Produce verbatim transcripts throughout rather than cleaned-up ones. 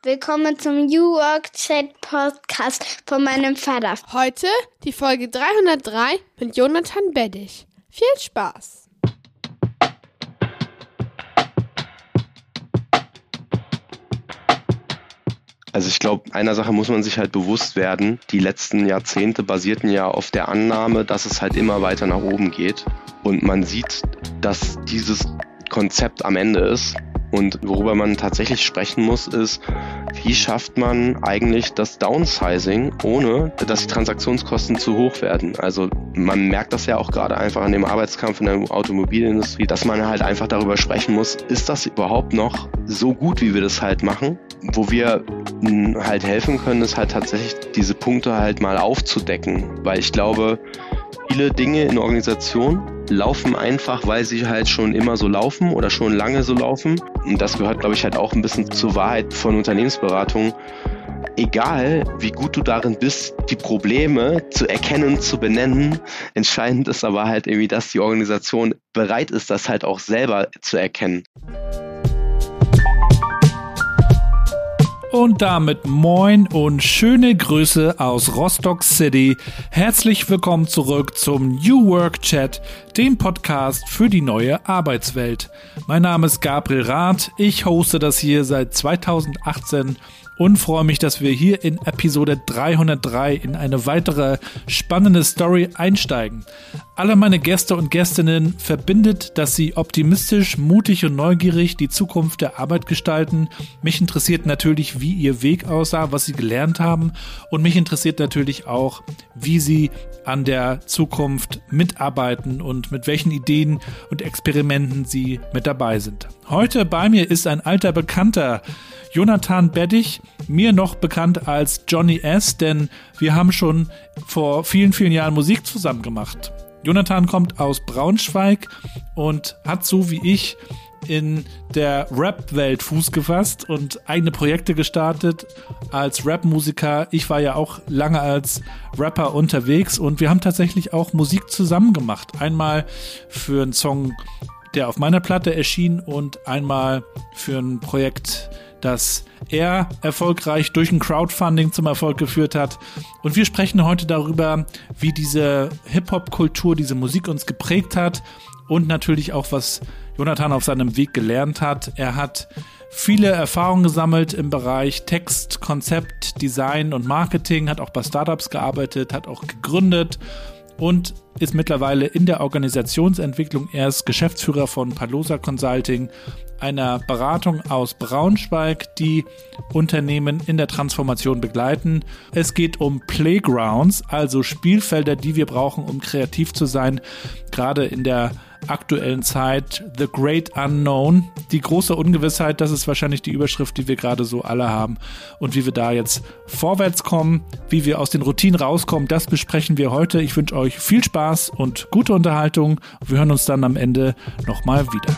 Willkommen zum New Work Chat Podcast von meinem Vater. Heute die Folge dreihundertdrei mit Jonathan Beddich. Viel Spaß! Also ich glaube, einer Sache muss man sich halt bewusst werden. Die letzten Jahrzehnte basierten ja auf der Annahme, dass es halt immer weiter nach oben geht. Und man sieht, dass dieses Konzept am Ende ist. Und worüber man tatsächlich sprechen muss, ist, wie schafft man eigentlich das Downsizing, ohne dass die Transaktionskosten zu hoch werden. Also man merkt das ja auch gerade einfach an dem Arbeitskampf in der Automobilindustrie, dass man halt einfach darüber sprechen muss, ist das überhaupt noch so gut, wie wir das halt machen? Wo wir halt helfen können, ist halt tatsächlich diese Punkte halt mal aufzudecken. Weil ich glaube, viele Dinge in Organisationen laufen einfach, weil sie halt schon immer so laufen oder schon lange so laufen. Und das gehört, glaube ich, halt auch ein bisschen zur Wahrheit von Unternehmensberatung. Egal, wie gut du darin bist, die Probleme zu erkennen, zu benennen, entscheidend ist aber halt irgendwie, dass die Organisation bereit ist, das halt auch selber zu erkennen. Und damit moin und schöne Grüße aus Rostock City. Herzlich willkommen zurück zum New Work Chat, dem Podcast für die neue Arbeitswelt. Mein Name ist Gabriel Rath, ich hoste das hier seit zweitausendachtzehn und freue mich, dass wir hier in Episode dreihundertdrei in eine weitere spannende Story einsteigen. Alle meine Gäste und Gästinnen verbindet, dass sie optimistisch, mutig und neugierig die Zukunft der Arbeit gestalten. Mich interessiert natürlich, wie ihr Weg aussah, was sie gelernt haben, und mich interessiert natürlich auch, wie sie an der Zukunft mitarbeiten und mit welchen Ideen und Experimenten sie mit dabei sind. Heute bei mir ist ein alter Bekannter, Jonathan Beddich, mir noch bekannt als Johnny S., denn wir haben schon vor vielen, vielen Jahren Musik zusammen gemacht. Jonathan kommt aus Braunschweig und hat so wie ich in der Rap-Welt Fuß gefasst und eigene Projekte gestartet als Rap-Musiker. Ich war ja auch lange als Rapper unterwegs und wir haben tatsächlich auch Musik zusammen gemacht. Einmal für einen Song, der auf meiner Platte erschien, und einmal für ein Projekt, das er erfolgreich durch ein Crowdfunding zum Erfolg geführt hat. Und wir sprechen heute darüber, wie diese Hip-Hop-Kultur, diese Musik uns geprägt hat und natürlich auch, was Jonathan auf seinem Weg gelernt hat. Er hat viele Erfahrungen gesammelt im Bereich Text, Konzept, Design und Marketing, hat auch bei Startups gearbeitet, hat auch gegründet und ist mittlerweile in der Organisationsentwicklung. Er ist Geschäftsführer von Palosa Consulting, einer Beratung aus Braunschweig, die Unternehmen in der Transformation begleiten. Es geht um Playgrounds, also Spielfelder, die wir brauchen, um kreativ zu sein, gerade in der aktuellen Zeit. The Great Unknown, die große Ungewissheit, das ist wahrscheinlich die Überschrift, die wir gerade so alle haben. Und wie wir da jetzt vorwärts kommen, wie wir aus den Routinen rauskommen, das besprechen wir heute. Ich wünsche euch viel Spaß und gute Unterhaltung. Wir hören uns dann am Ende nochmal wieder.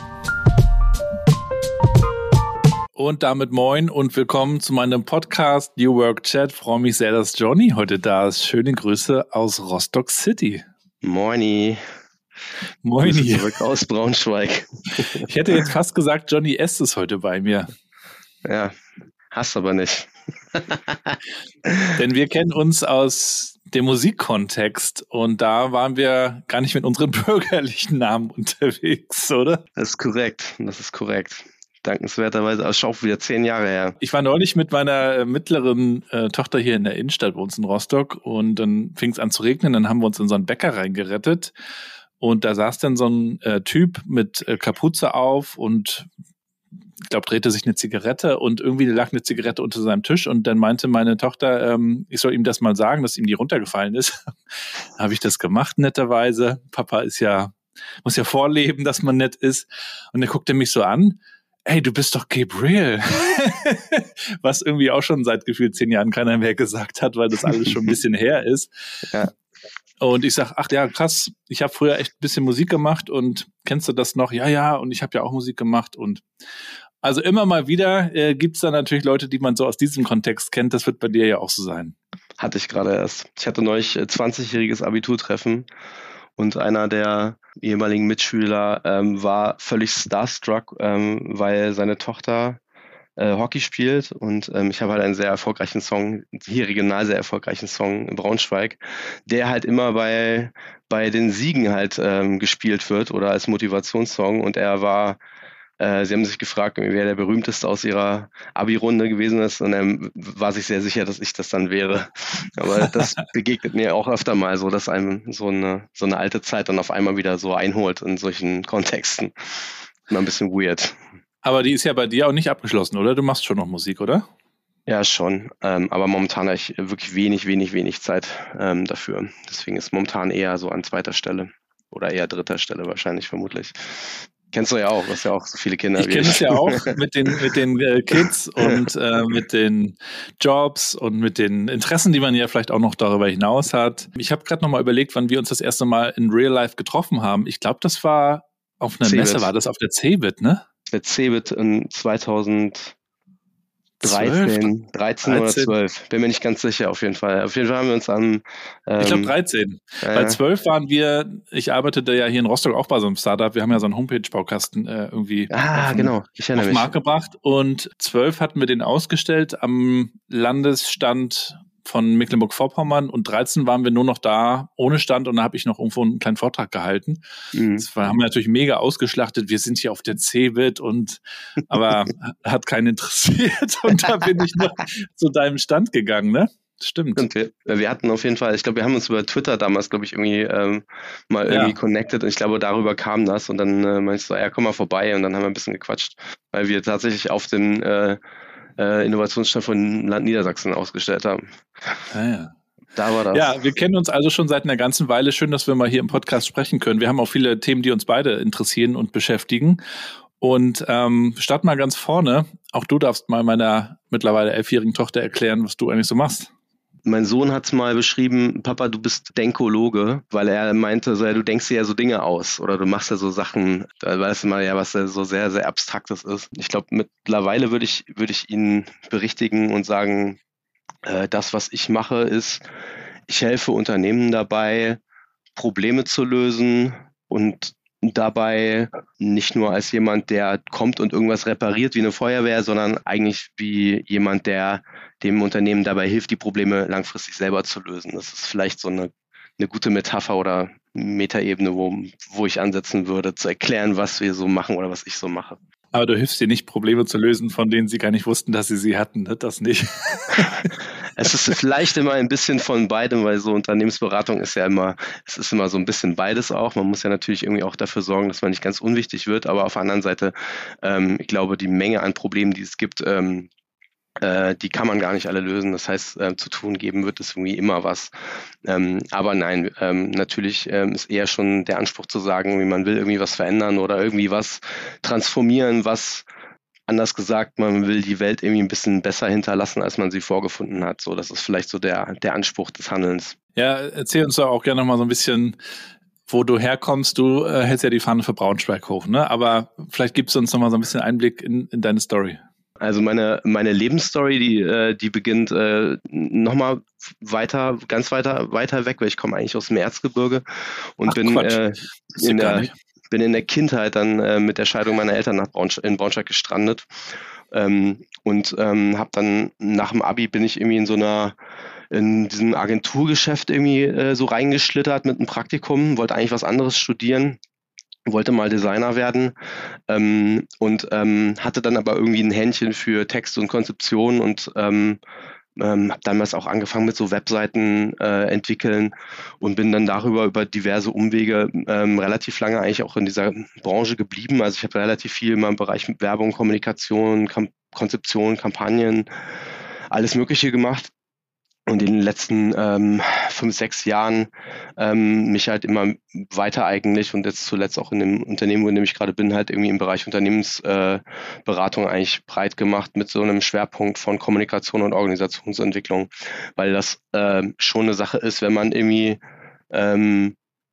Und damit moin und willkommen zu meinem Podcast New Work Chat. Ich freue mich sehr, dass Johnny heute da ist. Schöne Grüße aus Rostock City. Moini. Moini. Zurück aus Braunschweig. Ich hätte jetzt fast gesagt, Johnny S. ist heute bei mir. Ja, hast aber nicht. Denn wir kennen uns aus dem Musikkontext und da waren wir gar nicht mit unseren bürgerlichen Namen unterwegs, oder? Das ist korrekt, das ist korrekt. Dankenswerterweise, aber schon wieder zehn Jahre her. Ich war neulich mit meiner äh, mittleren äh, Tochter hier in der Innenstadt bei uns in Rostock und dann fing es an zu regnen, dann haben wir uns in so einen Bäcker reingerettet und da saß dann so ein äh, Typ mit äh, Kapuze auf und ich glaube, drehte sich eine Zigarette und irgendwie lag eine Zigarette unter seinem Tisch und dann meinte meine Tochter, ähm, ich soll ihm das mal sagen, dass ihm die runtergefallen ist. Habe ich das gemacht, netterweise. Papa ist ja, muss ja vorleben, dass man nett ist. Und dann guckt er mich so an, ey, du bist doch Gabriel. Was irgendwie auch schon seit gefühlt zehn Jahren keiner mehr gesagt hat, weil das alles schon ein bisschen her ist. Ja. Und ich sag, ach ja, krass, ich habe früher echt ein bisschen Musik gemacht und kennst du das noch? Ja, ja, und ich habe ja auch Musik gemacht. Und also immer mal wieder äh, gibt's da natürlich Leute, die man so aus diesem Kontext kennt. Das wird bei dir ja auch so sein. Hatte ich gerade erst. Ich hatte neulich zwanzigjähriges Abiturtreffen und einer der ehemaligen Mitschüler ähm, war völlig starstruck, ähm, weil seine Tochter äh, Hockey spielt und ähm, ich habe halt einen sehr erfolgreichen Song, hier regional sehr erfolgreichen Song in Braunschweig, der halt immer bei, bei den Siegen halt ähm, gespielt wird oder als Motivationssong und er war Äh, sie haben sich gefragt, wer der berühmteste aus ihrer Abi-Runde gewesen ist und er war sich sehr sicher, dass ich das dann wäre. Aber das begegnet mir auch öfter mal so, dass einem so eine, so eine alte Zeit dann auf einmal wieder so einholt in solchen Kontexten. Immer ein bisschen weird. Aber die ist ja bei dir auch nicht abgeschlossen, oder? Du machst schon noch Musik, oder? Ja, schon. Ähm, aber momentan habe ich wirklich wenig, wenig, wenig Zeit ähm, dafür. Deswegen ist momentan eher so an zweiter Stelle oder eher dritter Stelle wahrscheinlich, vermutlich. Kennst du ja auch, du hast ja auch so viele Kinder. Ich kenne es ja auch mit den, mit den äh, Kids und äh, mit den Jobs und mit den Interessen, die man ja vielleicht auch noch darüber hinaus hat. Ich habe gerade nochmal überlegt, wann wir uns das erste Mal in Real Life getroffen haben. Ich glaube, das war auf einer Messe, war das auf der Cebit, ne? Der Cebit in zweitausenddreizehn, dreizehn oder zwölf. Bin mir nicht ganz sicher, auf jeden Fall. Auf jeden Fall haben wir uns an... Ähm, ich glaube dreizehn. Äh, Bei zwölf waren wir, ich arbeitete ja hier in Rostock auch bei so einem Startup. Wir haben ja so einen Homepage-Baukasten äh, irgendwie ah, auf, genau. ich auf mich. Markt gebracht. Und zwölf hatten wir den ausgestellt am Landesstand von Mecklenburg-Vorpommern und dreizehn waren wir nur noch da ohne Stand und da habe ich noch irgendwo einen kleinen Vortrag gehalten. Mhm. Das war, haben wir natürlich mega ausgeschlachtet. Wir sind hier auf der Cebit und aber hat keinen interessiert und da bin ich noch zu deinem Stand gegangen, ne? Stimmt. Und wir, wir hatten auf jeden Fall, ich glaube, wir haben uns über Twitter damals, glaube ich, irgendwie ähm, mal irgendwie ja. connected und ich glaube, darüber kam das und dann äh, meinst du, ja, komm mal vorbei und dann haben wir ein bisschen gequatscht, weil wir tatsächlich auf den äh, äh, Innovationsstand von Land Niedersachsen ausgestellt haben. Ah, ja. Da war das. Ja, wir kennen uns also schon seit einer ganzen Weile. Schön, dass wir mal hier im Podcast sprechen können. Wir haben auch viele Themen, die uns beide interessieren und beschäftigen. Und ähm, starten mal ganz vorne. Auch du darfst mal meiner mittlerweile elfjährigen Tochter erklären, was du eigentlich so machst. Mein Sohn hat es mal beschrieben, Papa, du bist Denkologe, weil er meinte, so, ja, du denkst dir ja so Dinge aus oder du machst ja so Sachen, da weißt du mal ja, was so sehr, sehr Abstraktes ist. Ich glaube, mittlerweile würde ich, würde ich ihn berichtigen und sagen, äh, das, was ich mache, ist, ich helfe Unternehmen dabei, Probleme zu lösen und dabei nicht nur als jemand, der kommt und irgendwas repariert wie eine Feuerwehr, sondern eigentlich wie jemand, der dem Unternehmen dabei hilft, die Probleme langfristig selber zu lösen. Das ist vielleicht so eine, eine gute Metapher oder Metaebene, wo, wo ich ansetzen würde, zu erklären, was wir so machen oder was ich so mache. Aber du hilfst dir nicht, Probleme zu lösen, von denen sie gar nicht wussten, dass sie sie hatten, ne? Das nicht. Es ist vielleicht immer ein bisschen von beidem, weil so Unternehmensberatung ist ja immer, es ist immer so ein bisschen beides auch. Man muss ja natürlich irgendwie auch dafür sorgen, dass man nicht ganz unwichtig wird, aber auf der anderen Seite, ähm, ich glaube, die Menge an Problemen, die es gibt, ähm, äh, die kann man gar nicht alle lösen. Das heißt, äh, zu tun geben wird es irgendwie immer was. Ähm, aber nein, ähm, natürlich ähm, ist eher schon der Anspruch zu sagen, wie man will irgendwie was verändern oder irgendwie was transformieren, was anders gesagt, man will die Welt irgendwie ein bisschen besser hinterlassen, als man sie vorgefunden hat. So, das ist vielleicht so der, der Anspruch des Handelns. Ja, erzähl uns doch auch gerne noch mal so ein bisschen, wo du herkommst. Du äh, hältst ja die Fahne für Braunschweig hoch, ne? Aber vielleicht gibst du uns noch mal so ein bisschen Einblick in, in deine Story. Also meine, meine Lebensstory, die, äh, die beginnt äh, nochmal weiter, ganz weiter, weiter weg, weil ich komme eigentlich aus dem Erzgebirge und Ach, bin äh, in der nicht. bin in der Kindheit dann äh, mit der Scheidung meiner Eltern nach Braunsch- in Braunschweig gestrandet ähm, und ähm, habe dann nach dem Abi bin ich irgendwie in so einer in diesem Agenturgeschäft irgendwie äh, so reingeschlittert mit einem Praktikum, wollte eigentlich was anderes studieren, wollte mal Designer werden ähm, und ähm, hatte dann aber irgendwie ein Händchen für Text und Konzeption und ähm, Ähm, habe damals auch angefangen mit so Webseiten äh, entwickeln und bin dann darüber über diverse Umwege ähm, relativ lange eigentlich auch in dieser Branche geblieben. Also ich habe relativ viel in meinem Bereich mit Werbung, Kommunikation, Kam- Konzeption, Kampagnen, alles Mögliche gemacht. Und in den letzten ähm, fünf, sechs Jahren ähm, mich halt immer weiter eigentlich und jetzt zuletzt auch in dem Unternehmen, in dem ich gerade bin, halt irgendwie im Bereich Unternehmensberatung äh, eigentlich breit gemacht mit so einem Schwerpunkt von Kommunikation und Organisationsentwicklung, weil das äh, schon eine Sache ist, wenn man irgendwie ähm,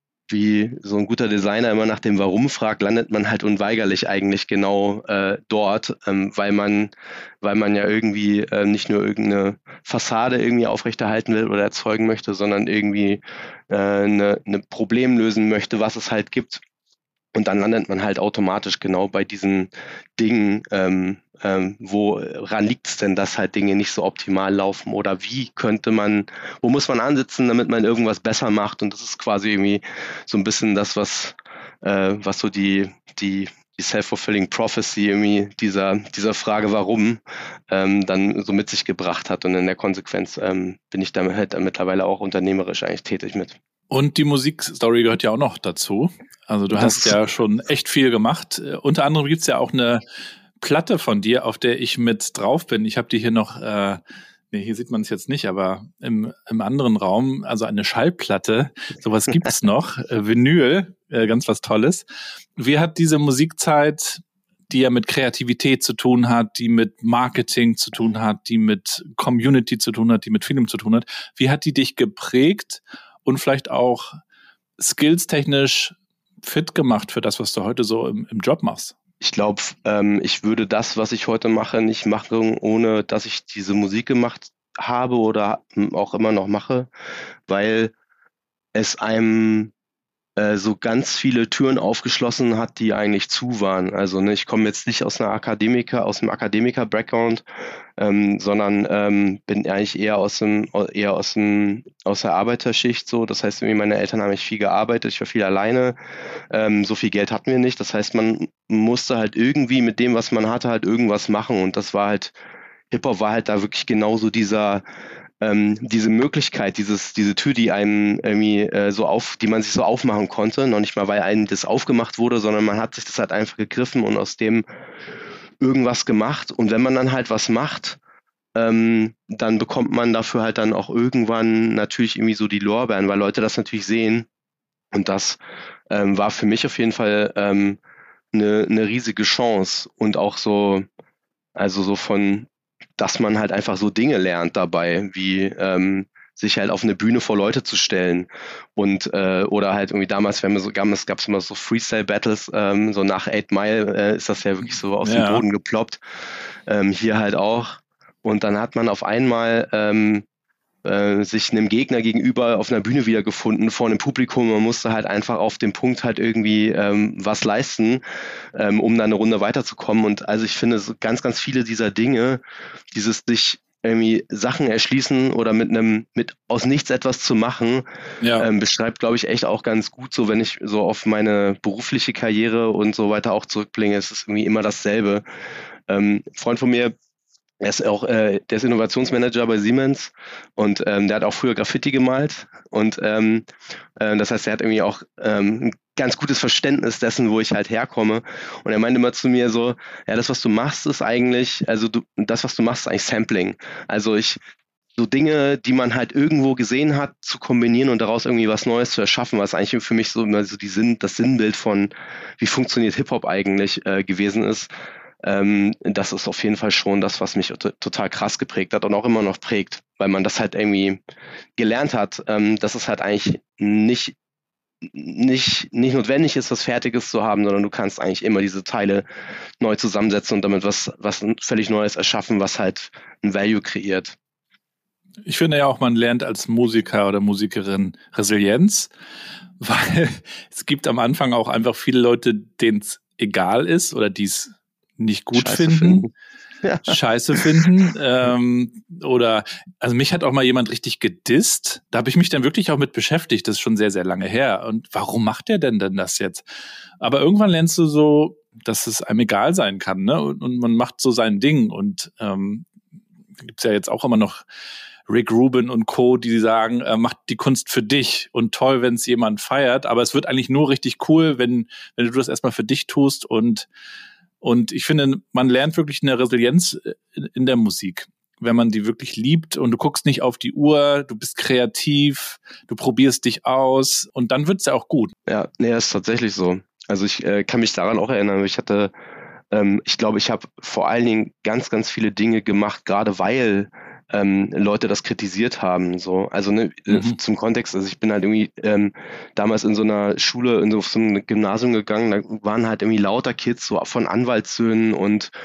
wie so ein guter Designer immer nach dem Warum fragt, landet man halt unweigerlich eigentlich genau äh, dort, ähm, weil man weil man ja irgendwie äh, nicht nur irgendeine Fassade irgendwie aufrechterhalten will oder erzeugen möchte, sondern irgendwie äh, eine, eine Problem lösen möchte, was es halt gibt. Und dann landet man halt automatisch genau bei diesen Dingen, ähm, ähm, woran liegt es denn, dass halt Dinge nicht so optimal laufen oder wie könnte man, wo muss man ansetzen, damit man irgendwas besser macht, und das ist quasi irgendwie so ein bisschen das, was, äh, was so die, die, die self-fulfilling prophecy irgendwie dieser, dieser Frage, warum, ähm, dann so mit sich gebracht hat, und in der Konsequenz ähm, bin ich damit halt mittlerweile auch unternehmerisch eigentlich tätig mit. Und die Musikstory gehört ja auch noch dazu. Also du Das hast ja schon echt viel gemacht. Äh, unter anderem gibt's ja auch eine Platte von dir, auf der ich mit drauf bin. Ich habe die hier noch, äh, nee, hier sieht man es jetzt nicht, aber im, im anderen Raum, also eine Schallplatte, sowas gibt's noch, äh, Vinyl, äh, ganz was Tolles. Wie hat diese Musikzeit, die ja mit Kreativität zu tun hat, die mit Marketing zu tun hat, die mit Community zu tun hat, die mit Film zu tun hat, wie hat die dich geprägt und vielleicht auch skillstechnisch fit gemacht für das, was du heute so im, im Job machst? Ich glaube, ähm, ich würde das, was ich heute mache, nicht machen, ohne dass ich diese Musik gemacht habe oder auch immer noch mache, weil es einem äh, so ganz viele Türen aufgeschlossen hat, die eigentlich zu waren. Also ne, ich komme jetzt nicht aus einer Akademiker, aus einem Akademiker-Background, ähm, sondern ähm, bin eigentlich eher aus dem, eher aus dem, aus der Arbeiterschicht so. Das heißt, irgendwie meine Eltern haben nicht viel gearbeitet, ich war viel alleine. Ähm, so viel Geld hatten wir nicht. Das heißt, man musste halt irgendwie mit dem, was man hatte, halt irgendwas machen. Und das war halt, Hip-Hop war halt da wirklich genauso dieser, ähm, diese Möglichkeit, dieses, diese Tür, die einem irgendwie äh, so auf, die man sich so aufmachen konnte. Noch nicht mal, weil einem das aufgemacht wurde, sondern man hat sich das halt einfach gegriffen und aus dem irgendwas gemacht. Und wenn man dann halt was macht, ähm, dann bekommt man dafür halt dann auch irgendwann natürlich irgendwie so die Lorbeeren, weil Leute das natürlich sehen. Und das ähm, war für mich auf jeden Fall ähm, eine, eine riesige Chance und auch so, also so von, dass man halt einfach so Dinge lernt dabei, wie ähm, sich halt auf eine Bühne vor Leute zu stellen und äh, oder halt irgendwie damals, wenn wir so gab es gab es immer so Freestyle-Battles, ähm, so nach Eight Mile äh, ist das ja wirklich so aus Ja. dem Boden geploppt, ähm, hier halt auch, und dann hat man auf einmal ähm, äh, sich einem Gegner gegenüber auf einer Bühne wiedergefunden vor einem Publikum. Man musste halt einfach auf dem Punkt halt irgendwie ähm, was leisten, ähm, um dann eine Runde weiterzukommen. Und also ich finde so ganz, ganz viele dieser Dinge, dieses sich irgendwie Sachen erschließen oder mit einem, mit aus nichts etwas zu machen, Ja. ähm, beschreibt, glaube ich, echt auch ganz gut so, wenn ich so auf meine berufliche Karriere und so weiter auch zurückblicke, es ist irgendwie immer dasselbe. Ähm, ein Freund von mir, er ist auch, äh, der ist Innovationsmanager bei Siemens, und ähm, der hat auch früher Graffiti gemalt, und ähm, äh, das heißt, er hat irgendwie auch ähm, ein ganz gutes Verständnis dessen, wo ich halt herkomme, und er meinte immer zu mir so, ja, das, was du machst, ist eigentlich, also du, das, was du machst, ist eigentlich Sampling. Also ich, so Dinge, die man halt irgendwo gesehen hat, zu kombinieren und daraus irgendwie was Neues zu erschaffen, was eigentlich für mich so immer so die Sinn, das Sinnbild von, wie funktioniert Hip-Hop eigentlich äh, gewesen ist. Ähm, das ist auf jeden Fall schon das, was mich t- total krass geprägt hat und auch immer noch prägt, weil man das halt irgendwie gelernt hat, ähm, dass es halt eigentlich nicht, nicht, nicht notwendig ist, was Fertiges zu haben, sondern du kannst eigentlich immer diese Teile neu zusammensetzen und damit was, was völlig Neues erschaffen, was halt ein Value kreiert. Ich finde ja auch, man lernt als Musiker oder Musikerin Resilienz, weil es gibt am Anfang auch einfach viele Leute, denen es egal ist oder die es nicht gut Scheiße finden, finden. Ja. Scheiße finden. Ähm, oder, also mich hat auch mal jemand richtig gedisst. Da habe ich mich dann wirklich auch mit beschäftigt. Das ist schon sehr, sehr lange her. Und warum macht der denn denn das jetzt? Aber irgendwann lernst du so, dass es einem egal sein kann, ne? Und, und man macht so sein Ding. Und ähm, gibt es ja jetzt auch immer noch Rick Rubin und Co., die sagen, äh, macht die Kunst für dich, und toll, wenn es jemand feiert. Aber es wird eigentlich nur richtig cool, wenn, wenn du das erstmal für dich tust. Und Und ich finde, man lernt wirklich eine Resilienz in, in der Musik, wenn man die wirklich liebt und du guckst nicht auf die Uhr, du bist kreativ, du probierst dich aus, und dann wird's ja auch gut. Ja, nee, das ist tatsächlich so. Also ich äh, kann mich daran auch erinnern. Ich hatte, ähm, ich glaube, ich habe vor allen Dingen ganz, ganz viele Dinge gemacht, gerade weil ähm, Leute das kritisiert haben. So, also ne, Mhm. zum Kontext, also ich bin halt irgendwie ähm, damals in so einer Schule, in so, so einem Gymnasium gegangen, da waren halt irgendwie lauter Kids so von Anwaltssöhnen und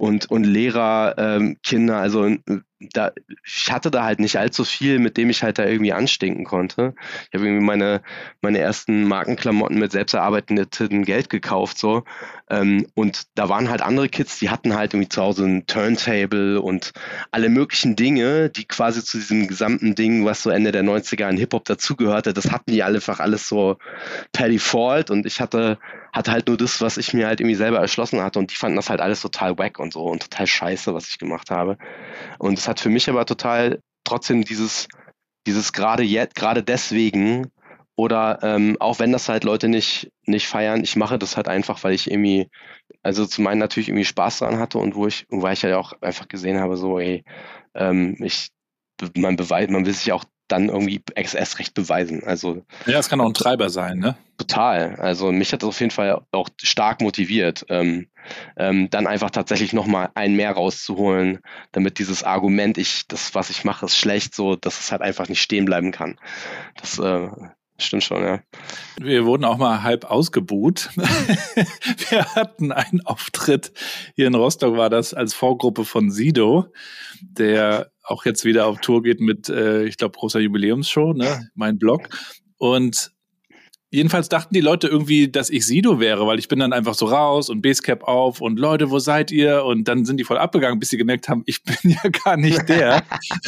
und, und Lehrer, ähm, Kinder, also da, ich hatte da halt nicht allzu viel, mit dem ich halt da irgendwie anstinken konnte. Ich habe irgendwie meine, meine ersten Markenklamotten mit selbst erarbeitetem Geld gekauft, so. Ähm, und da waren halt andere Kids, die hatten halt irgendwie zu Hause ein Turntable und alle möglichen Dinge, die quasi zu diesem gesamten Ding, was so Ende der neunziger in Hip-Hop dazugehörte, das hatten die einfach alles so per Default und ich hatte, hatte halt nur das, was ich mir halt irgendwie selber erschlossen hatte und die fanden das halt alles total wack und so und total scheiße, was ich gemacht habe. Und es hat für mich aber total trotzdem dieses, dieses gerade jetzt, gerade deswegen oder ähm, auch wenn das halt Leute nicht, nicht feiern, ich mache das halt einfach, weil ich irgendwie, also zum einen natürlich irgendwie Spaß dran hatte und wo ich, weil ich ja auch einfach gesehen habe, so, ey, ähm, ich, man beweist, man will sich auch dann irgendwie erst recht beweisen. Also ja, es kann auch ein Treiber sein, ne? Total. Also mich hat das auf jeden Fall auch stark motiviert, ähm, ähm, dann einfach tatsächlich nochmal einen mehr rauszuholen, damit dieses Argument, ich, das, was ich mache, ist schlecht, so, dass es halt einfach nicht stehen bleiben kann. Das äh, stimmt schon, ja. Wir wurden auch mal halb ausgebuht. Wir hatten einen Auftritt, hier in Rostock war das als Vorgruppe von Sido, der auch jetzt wieder auf Tour geht mit, äh, ich glaube, großer Jubiläumsshow, ne, mein Blog. Und jedenfalls dachten die Leute irgendwie, dass ich Sido wäre, weil ich bin dann einfach so raus und Basecap auf und Leute, wo seid ihr? Und dann sind die voll abgegangen, bis sie gemerkt haben, ich bin ja gar nicht der.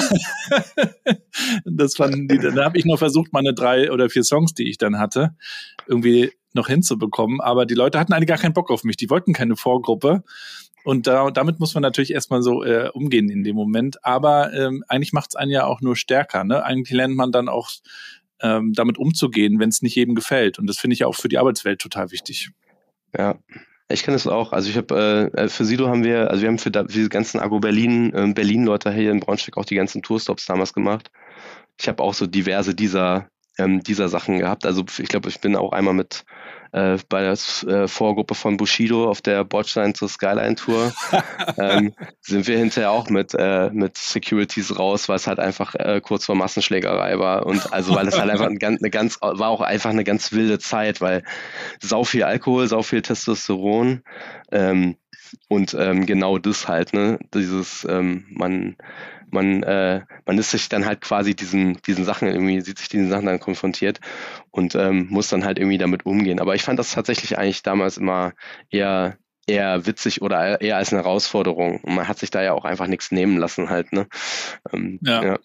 Das fanden die, dann habe ich noch versucht, meine drei oder vier Songs, die ich dann hatte, irgendwie noch hinzubekommen. Aber die Leute hatten eigentlich gar keinen Bock auf mich. Die wollten keine Vorgruppe. Und da, damit muss man natürlich erstmal so äh, umgehen in dem Moment. Aber ähm, eigentlich macht es einen ja auch nur stärker, ne? Eigentlich lernt man dann auch ähm, damit umzugehen, wenn es nicht jedem gefällt. Und das finde ich ja auch für die Arbeitswelt total wichtig. Ja, ich kenne es auch. Also ich habe äh, für Sido haben wir, also wir haben für, da, für diese ganzen Agro Berlin, äh, Berlin-Leute hier in Braunschweig auch die ganzen Tourstops damals gemacht. Ich habe auch so diverse dieser ähm, dieser Sachen gehabt. Also ich glaube, ich bin auch einmal mit äh, bei der äh, Vorgruppe von Bushido auf der Bordstein zur Skyline Tour. ähm, sind wir hinterher auch mit äh, mit Securities raus, weil es halt einfach äh, kurz vor Massenschlägerei war und also weil es halt einfach ein, eine ganz war auch einfach eine ganz wilde Zeit, weil sau viel Alkohol, sau viel Testosteron ähm, und ähm, genau das halt, ne, dieses ähm, man Man, äh, man ist sich dann halt quasi diesen, diesen Sachen irgendwie, sieht sich diesen Sachen dann konfrontiert und ähm, muss dann halt irgendwie damit umgehen. Aber ich fand das tatsächlich eigentlich damals immer eher, eher witzig oder eher als eine Herausforderung. Und man hat sich da ja auch einfach nichts nehmen lassen halt, ne? Ähm, ja. ja.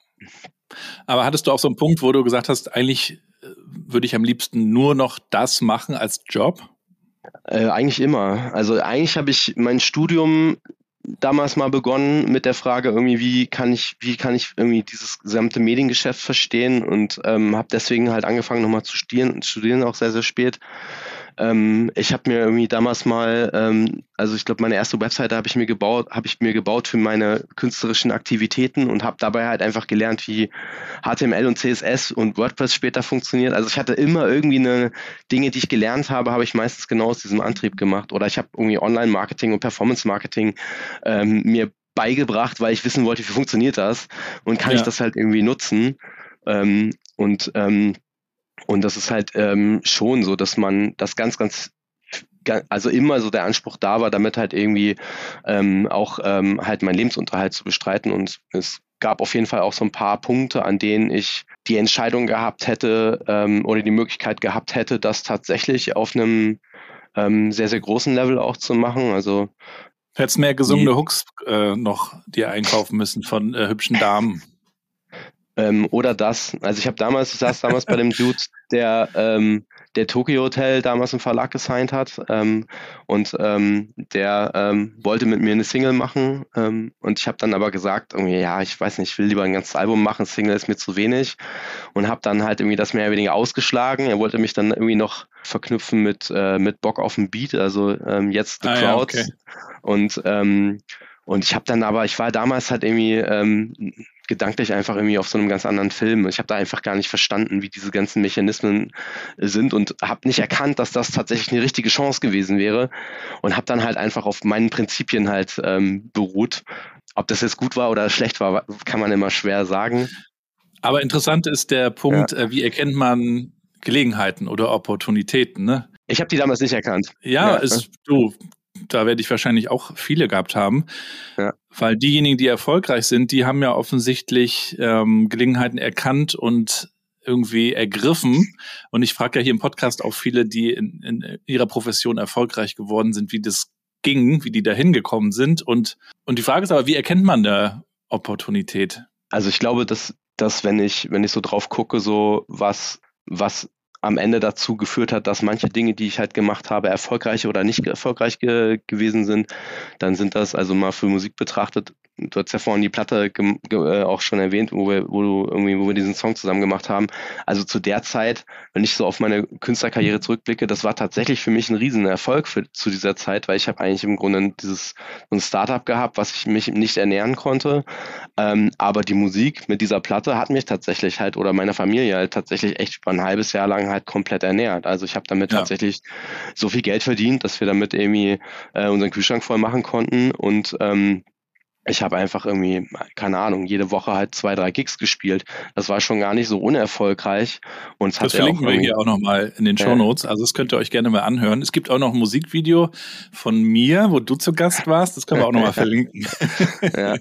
Aber hattest du auch so einen Punkt, wo du gesagt hast, eigentlich würde ich am liebsten nur noch das machen als Job? Äh, eigentlich immer. Also eigentlich habe ich mein Studium damals mal begonnen mit der Frage irgendwie, wie kann ich, wie kann ich irgendwie dieses gesamte Mediengeschäft verstehen und ähm, habe deswegen halt angefangen nochmal zu studieren und studieren auch sehr, sehr spät. Ähm, ich habe mir irgendwie damals mal, ähm, also ich glaube, meine erste Webseite habe ich mir gebaut, habe ich mir gebaut für meine künstlerischen Aktivitäten und habe dabei halt einfach gelernt, wie H T M L und C S S und WordPress später funktioniert. Also ich hatte immer irgendwie eine Dinge, die ich gelernt habe, habe ich meistens genau aus diesem Antrieb gemacht. Oder ich habe irgendwie Online-Marketing und Performance-Marketing ähm, mir beigebracht, weil ich wissen wollte, wie funktioniert das und kann ja. ich das halt irgendwie nutzen. Ähm, und ähm, Und das ist halt ähm, schon so, dass man das ganz, ganz, also immer so der Anspruch da war, damit halt irgendwie ähm, auch ähm, halt meinen Lebensunterhalt zu bestreiten. Und es gab auf jeden Fall auch so ein paar Punkte, an denen ich die Entscheidung gehabt hätte ähm, oder die Möglichkeit gehabt hätte, das tatsächlich auf einem ähm, sehr, sehr großen Level auch zu machen. Also hättest mehr gesungene Hooks äh, noch dir einkaufen müssen von äh, hübschen Damen. Ähm, oder das. Also ich habe damals, ich saß damals bei dem Dude, der ähm, der Tokyo Hotel damals im Verlag gesigned hat ähm, und ähm, der ähm, wollte mit mir eine Single machen ähm, und ich habe dann aber gesagt, irgendwie, ja, ich weiß nicht, ich will lieber ein ganzes Album machen, Single ist mir zu wenig und habe dann halt irgendwie das mehr oder weniger ausgeschlagen. Er wollte mich dann irgendwie noch verknüpfen mit äh, mit Bock auf den Beat, also ähm, jetzt The ah, Crowds ja, okay. und ähm, und ich habe dann aber, ich war damals halt irgendwie ähm, gedanklich einfach irgendwie auf so einem ganz anderen Film. Ich habe da einfach gar nicht verstanden, wie diese ganzen Mechanismen sind und habe nicht erkannt, dass das tatsächlich eine richtige Chance gewesen wäre und habe dann halt einfach auf meinen Prinzipien halt ähm, beruht. Ob das jetzt gut war oder schlecht war, kann man immer schwer sagen. Aber interessant ist der Punkt, ja. wie erkennt man Gelegenheiten oder Opportunitäten, ne? Ich habe die damals nicht erkannt. Ja, ja. Ist, du, da werde ich wahrscheinlich auch viele gehabt haben, Ja. weil diejenigen, die erfolgreich sind, die haben ja offensichtlich ähm, Gelegenheiten erkannt und irgendwie ergriffen. Und ich frage ja hier im Podcast auch viele, die in, in ihrer Profession erfolgreich geworden sind, wie das ging, wie die da hingekommen sind. Und, und die Frage ist aber, wie erkennt man eine Opportunität? Also ich glaube, dass, dass wenn ich, wenn ich so drauf gucke, so was, was am Ende dazu geführt hat, dass manche Dinge, die ich halt gemacht habe, erfolgreich oder nicht erfolgreich ge- gewesen sind, dann sind das, also mal für Musik betrachtet, du hast ja vorhin die Platte ge- ge- auch schon erwähnt, wo wir, wo du irgendwie, wo wir diesen Song zusammen gemacht haben. Also zu der Zeit, wenn ich so auf meine Künstlerkarriere zurückblicke, das war tatsächlich für mich ein riesen Erfolg für, zu dieser Zeit, weil ich habe eigentlich im Grunde dieses so ein Startup gehabt, was ich mich nicht ernähren konnte. Ähm, aber die Musik mit dieser Platte hat mich tatsächlich halt oder meine Familie halt tatsächlich echt über ein halbes Jahr lang halt komplett ernährt. Also ich habe damit Ja. tatsächlich so viel Geld verdient, dass wir damit irgendwie äh, unseren Kühlschrank voll machen konnten und ähm, ich habe einfach irgendwie, keine Ahnung, jede Woche halt zwei, drei Gigs gespielt. Das war schon gar nicht so unerfolgreich. Und es Das hat ja auch verlinken wir irgendwie- hier auch nochmal in den Ja. Shownotes. Also das könnt ihr euch gerne mal anhören. Es gibt auch noch ein Musikvideo von mir, wo du zu Gast warst. Das können wir auch nochmal verlinken. Ja.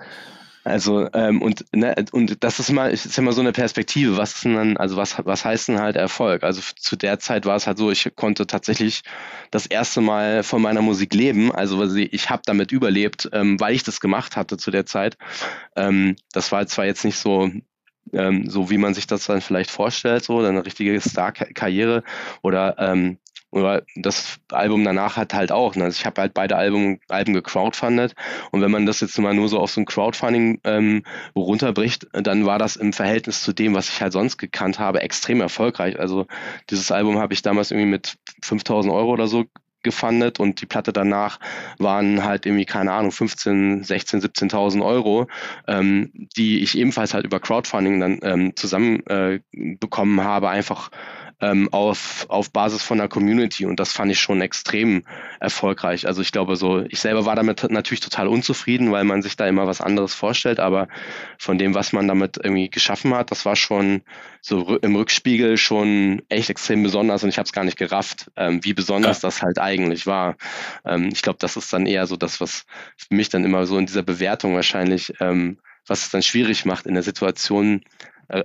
Also ähm, und ne, und das ist mal ist immer so eine Perspektive, was ist denn dann, also was was heißt denn halt Erfolg? Also f- zu der Zeit war es halt so, ich konnte tatsächlich das erste Mal von meiner Musik leben, also weil sie- ich habe damit überlebt, ähm, weil ich das gemacht hatte zu der Zeit. Ähm, das war zwar jetzt nicht so ähm, so wie man sich das dann vielleicht vorstellt, so eine richtige Star-Karriere oder ähm, oder das Album danach hat halt auch. Ne? Also ich habe halt beide Album, Alben gecrowdfundet und wenn man das jetzt mal nur so auf so ein Crowdfunding ähm, runterbricht, dann war das im Verhältnis zu dem, was ich halt sonst gekannt habe, extrem erfolgreich. Also dieses Album habe ich damals irgendwie mit fünftausend Euro oder so gefundet und die Platte danach waren halt irgendwie, keine Ahnung, fünfzehn, sechzehn, siebzehntausend Euro, ähm, die ich ebenfalls halt über Crowdfunding dann ähm, zusammen äh, bekommen habe, einfach ähm, auf, auf Basis von der Community und das fand ich schon extrem erfolgreich. Also ich glaube so, ich selber war damit natürlich total unzufrieden, weil man sich da immer was anderes vorstellt, aber von dem, was man damit irgendwie geschaffen hat, das war schon so rü- im Rückspiegel schon echt extrem besonders und ich habe es gar nicht gerafft, ähm, wie besonders Ja. das halt eigentlich war. Ähm, ich glaube, das ist dann eher so das, was für mich dann immer so in dieser Bewertung wahrscheinlich, ähm, was es dann schwierig macht in der Situation, äh,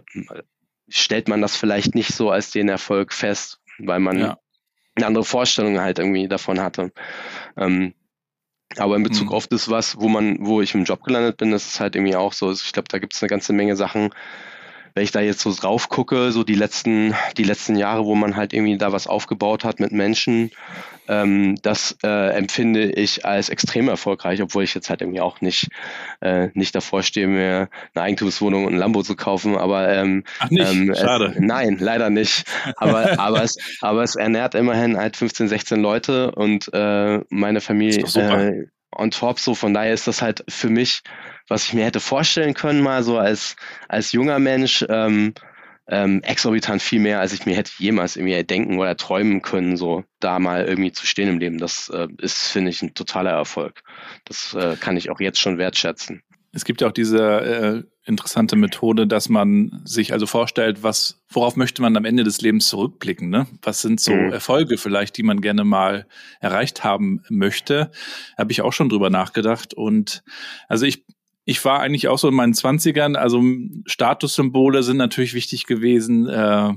stellt man das vielleicht nicht so als den Erfolg fest, weil man Ja. eine andere Vorstellung halt irgendwie davon hatte. Ähm, aber in Bezug Mhm. auf das, was, wo man, wo ich im Job gelandet bin, das ist halt irgendwie auch so. Also ich glaube, da gibt es eine ganze Menge Sachen, wenn ich da jetzt so drauf gucke, so die letzten, die letzten Jahre, wo man halt irgendwie da was aufgebaut hat mit Menschen, ähm, das äh, empfinde ich als extrem erfolgreich, obwohl ich jetzt halt irgendwie auch nicht, äh, nicht davor stehe, mir eine Eigentumswohnung und ein Lambo zu kaufen, aber ähm, Ach nicht, ähm, schade. Es, nein, leider nicht. Aber, aber, es, aber es ernährt immerhin halt fünfzehn, sechzehn Leute und äh, meine Familie Ist doch super. äh, on top, so von daher ist das halt für mich, was ich mir hätte vorstellen können, mal so als, als junger Mensch, ähm, ähm, exorbitant viel mehr, als ich mir hätte jemals irgendwie denken oder träumen können, so da mal irgendwie zu stehen im Leben. Das äh, ist, finde ich, ein totaler Erfolg. Das äh, kann ich auch jetzt schon wertschätzen. Es gibt ja auch diese äh, interessante Methode, dass man sich also vorstellt, was, worauf möchte man am Ende des Lebens zurückblicken, ne? Was sind so Mhm. Erfolge vielleicht, die man gerne mal erreicht haben möchte? Habe ich auch schon drüber nachgedacht. Und also ich, ich war eigentlich auch so in meinen Zwanzigern, also Statussymbole sind natürlich wichtig gewesen, äh,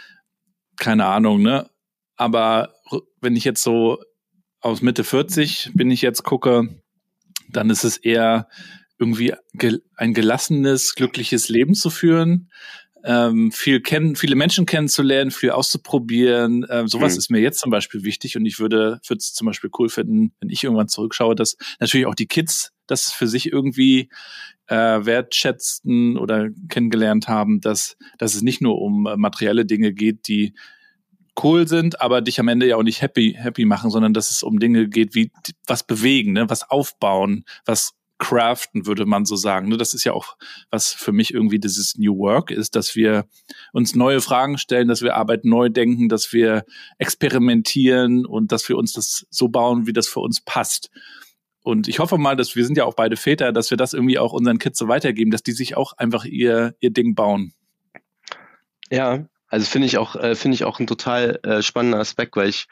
keine Ahnung, ne? Aber wenn ich jetzt so aus Mitte vierzig bin ich jetzt gucke, dann ist es eher irgendwie gel- ein gelassenes, glückliches Leben zu führen, ähm, viel kennen, viele Menschen kennenzulernen, viel auszuprobieren. Ähm, sowas Mhm. ist mir jetzt zum Beispiel wichtig und ich würde würde es zum Beispiel cool finden, wenn ich irgendwann zurückschaue, dass natürlich auch die Kids das für sich irgendwie äh, wertschätzen oder kennengelernt haben, dass dass es nicht nur um äh, materielle Dinge geht, die cool sind, aber dich am Ende ja auch nicht happy happy machen, sondern dass es um Dinge geht, wie d- was bewegen, ne, was aufbauen, was craften, würde man so sagen. Ne, das ist ja auch, was für mich irgendwie dieses New Work ist, dass wir uns neue Fragen stellen, dass wir Arbeit neu denken, dass wir experimentieren und dass wir uns das so bauen, wie das für uns passt. Und ich hoffe mal, dass wir sind ja auch beide Väter, dass wir das irgendwie auch unseren Kids so weitergeben, dass die sich auch einfach ihr ihr Ding bauen. Ja, also finde ich auch, äh, finde ich auch ein total äh, spannender Aspekt, weil ich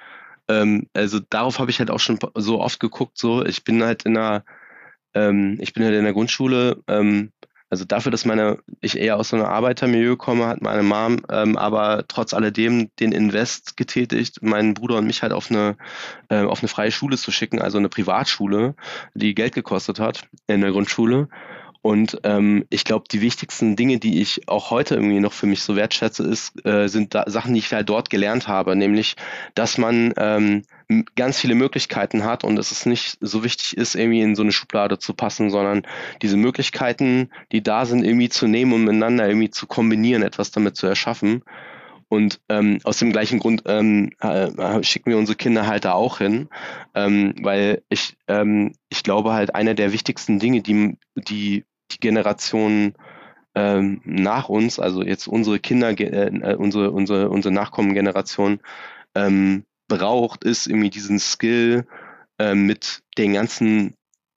ähm, also darauf habe ich halt auch schon so oft geguckt, so, ich bin halt in einer, ähm, ich bin halt in der Grundschule, ähm, also dafür, dass meine, ich eher aus so einem Arbeitermilieu komme, hat meine Mom ähm, aber trotz alledem den Invest getätigt, meinen Bruder und mich halt auf eine, äh, auf eine freie Schule zu schicken, also eine Privatschule, die Geld gekostet hat in der Grundschule. Und ähm, ich glaube, die wichtigsten Dinge, die ich auch heute irgendwie noch für mich so wertschätze, ist, äh, sind da Sachen, die ich halt dort gelernt habe, nämlich, dass man ähm, ganz viele Möglichkeiten hat und dass es nicht so wichtig ist, irgendwie in so eine Schublade zu passen, sondern diese Möglichkeiten, die da sind, irgendwie zu nehmen und miteinander irgendwie zu kombinieren, etwas damit zu erschaffen. Und ähm, aus dem gleichen Grund ähm, äh, schicken wir unsere Kinder halt da auch hin, ähm, weil ich ähm, ich glaube halt, eine der wichtigsten Dinge, die die die Generation ähm, nach uns, also jetzt unsere Kinder, äh, unsere unsere unsere Nachkommengeneration ähm, braucht, ist irgendwie diesen Skill äh, mit den ganzen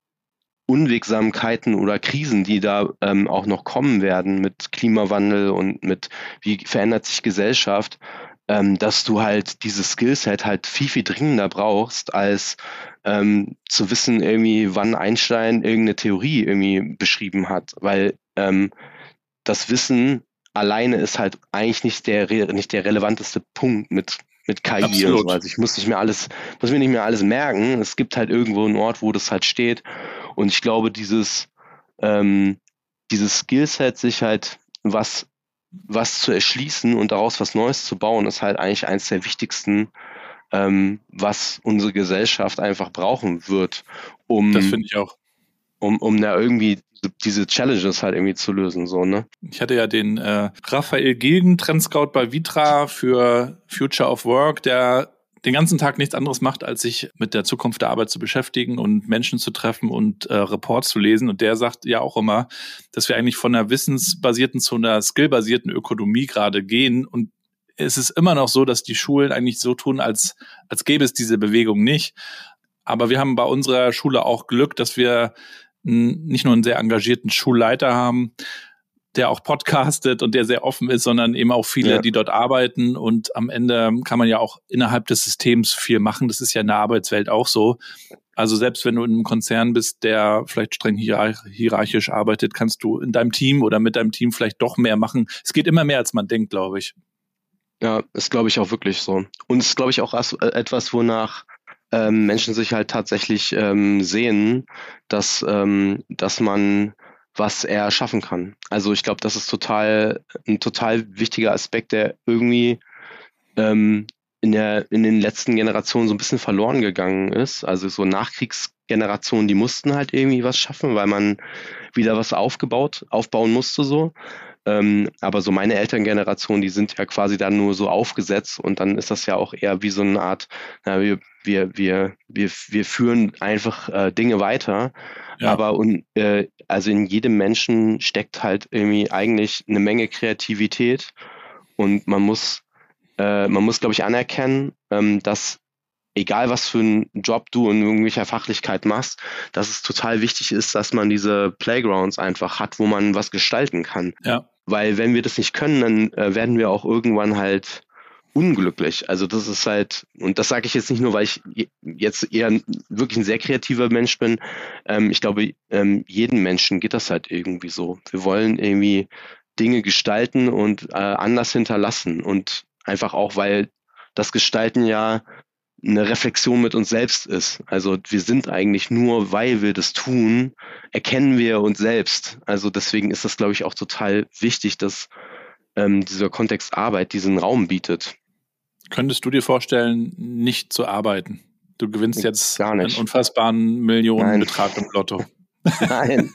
Unwegsamkeiten oder Krisen, die da ähm, auch noch kommen werden mit Klimawandel und mit wie verändert sich Gesellschaft, ähm, dass du halt dieses Skillset halt viel, viel dringender brauchst, als ähm, zu wissen irgendwie, wann Einstein irgendeine Theorie irgendwie beschrieben hat, weil ähm, das Wissen alleine ist halt eigentlich nicht der, nicht der relevanteste Punkt mit mit K I. Absolut. Und so. Also ich muss nicht mehr alles, muss mir nicht mehr alles merken. Es gibt halt irgendwo einen Ort, wo das halt steht. Und ich glaube, dieses, ähm, dieses Skillset, sich halt was, was zu erschließen und daraus was Neues zu bauen, ist halt eigentlich eines der wichtigsten, ähm, was unsere Gesellschaft einfach brauchen wird, um, das finde ich auch, um, um da irgendwie diese Challenges halt irgendwie zu lösen, so, ne? Ich hatte ja den äh, Raphael Gilden, Trendscout bei Vitra für Future of Work, der den ganzen Tag nichts anderes macht, als sich mit der Zukunft der Arbeit zu beschäftigen und Menschen zu treffen und äh, Reports zu lesen. Und der sagt ja auch immer, dass wir eigentlich von einer wissensbasierten zu einer skillbasierten Ökonomie gerade gehen. Und es ist immer noch so, dass die Schulen eigentlich so tun, als, als gäbe es diese Bewegung nicht. Aber wir haben bei unserer Schule auch Glück, dass wir nicht nur einen sehr engagierten Schulleiter haben, der auch podcastet und der sehr offen ist, sondern eben auch viele, ja. die dort arbeiten. Und am Ende kann man ja auch innerhalb des Systems viel machen. Das ist ja in der Arbeitswelt auch so. Also selbst wenn du in einem Konzern bist, der vielleicht streng hierarchisch arbeitet, kannst du in deinem Team oder mit deinem Team vielleicht doch mehr machen. Es geht immer mehr, als man denkt, glaube ich. Ja, ist, glaube ich, auch wirklich so. Und es ist, glaube ich, auch etwas, wonach ähm, Menschen sich halt tatsächlich ähm, sehen, dass, ähm, dass man was er schaffen kann. Also ich glaube, das ist total ein total wichtiger Aspekt, der irgendwie ähm, in der in den letzten Generationen so ein bisschen verloren gegangen ist. Also so Nachkriegsgenerationen, die mussten halt irgendwie was schaffen, weil man wieder was aufgebaut, aufbauen musste so. Ähm, aber so meine Elterngeneration, die sind ja quasi dann nur so aufgesetzt und dann ist das ja auch eher wie so eine Art, na, wir, wir, wir, wir, wir führen einfach äh, Dinge weiter. Ja. Aber und, äh, also in jedem Menschen steckt halt irgendwie eigentlich eine Menge Kreativität und man muss, äh, man muss, glaube ich, anerkennen, ähm, dass egal was für einen Job du in irgendwelcher Fachlichkeit machst, dass es total wichtig ist, dass man diese Playgrounds einfach hat, wo man was gestalten kann. Ja. Weil wenn wir das nicht können, dann äh, werden wir auch irgendwann halt unglücklich. Also das ist halt, und das sage ich jetzt nicht nur, weil ich jetzt eher wirklich ein sehr kreativer Mensch bin. Ähm, ich glaube, ähm, jedem Menschen geht das halt irgendwie so. Wir wollen irgendwie Dinge gestalten und äh, anders hinterlassen. Und einfach auch, weil das Gestalten ja eine Reflexion mit uns selbst ist. Also wir sind eigentlich nur, weil wir das tun, erkennen wir uns selbst. Also deswegen ist das, glaube ich, auch total wichtig, dass ähm, dieser Kontext Arbeit diesen Raum bietet. Könntest du dir vorstellen, nicht zu arbeiten? Du gewinnst jetzt Gar nicht. einen unfassbaren Millionenbetrag im Lotto. Nein.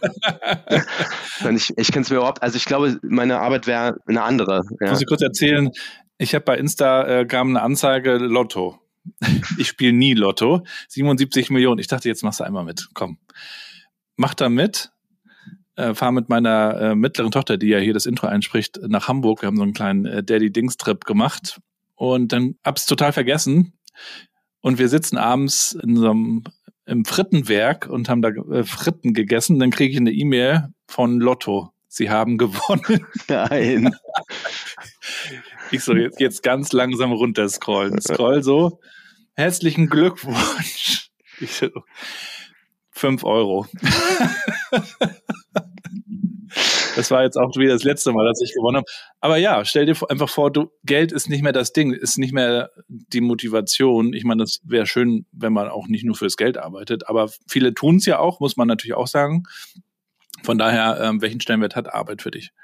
ich ich kann es mir überhaupt, also ich glaube, meine Arbeit wäre eine andere. Ja. Ich muss dir kurz erzählen, ich habe bei Insta äh, kam eine Anzeige Lotto. Ich spiele nie Lotto. siebenundsiebzig Millionen. Ich dachte, jetzt machst du einmal mit. Komm. Mach da mit. Äh, fahr mit meiner äh, mittleren Tochter, die ja hier das Intro einspricht, nach Hamburg. Wir haben so einen kleinen äh, Daddy-Dings-Trip gemacht. Und dann hab's total vergessen. Und wir sitzen abends in so einem, im Frittenwerk und haben da äh, Fritten gegessen. Dann kriege ich eine E-Mail von Lotto. Sie haben gewonnen. Nein. Ich so, jetzt, jetzt ganz langsam runterscrollen. Scroll so. Herzlichen Glückwunsch. Ich so, fünf Euro. Das war jetzt auch wieder das letzte Mal, dass ich gewonnen habe. Aber ja, stell dir einfach vor, du, Geld ist nicht mehr das Ding, ist nicht mehr die Motivation. Ich meine, das wäre schön, wenn man auch nicht nur fürs Geld arbeitet, aber viele tun es ja auch, muss man natürlich auch sagen. Von daher, ähm, welchen Stellenwert hat Arbeit für dich?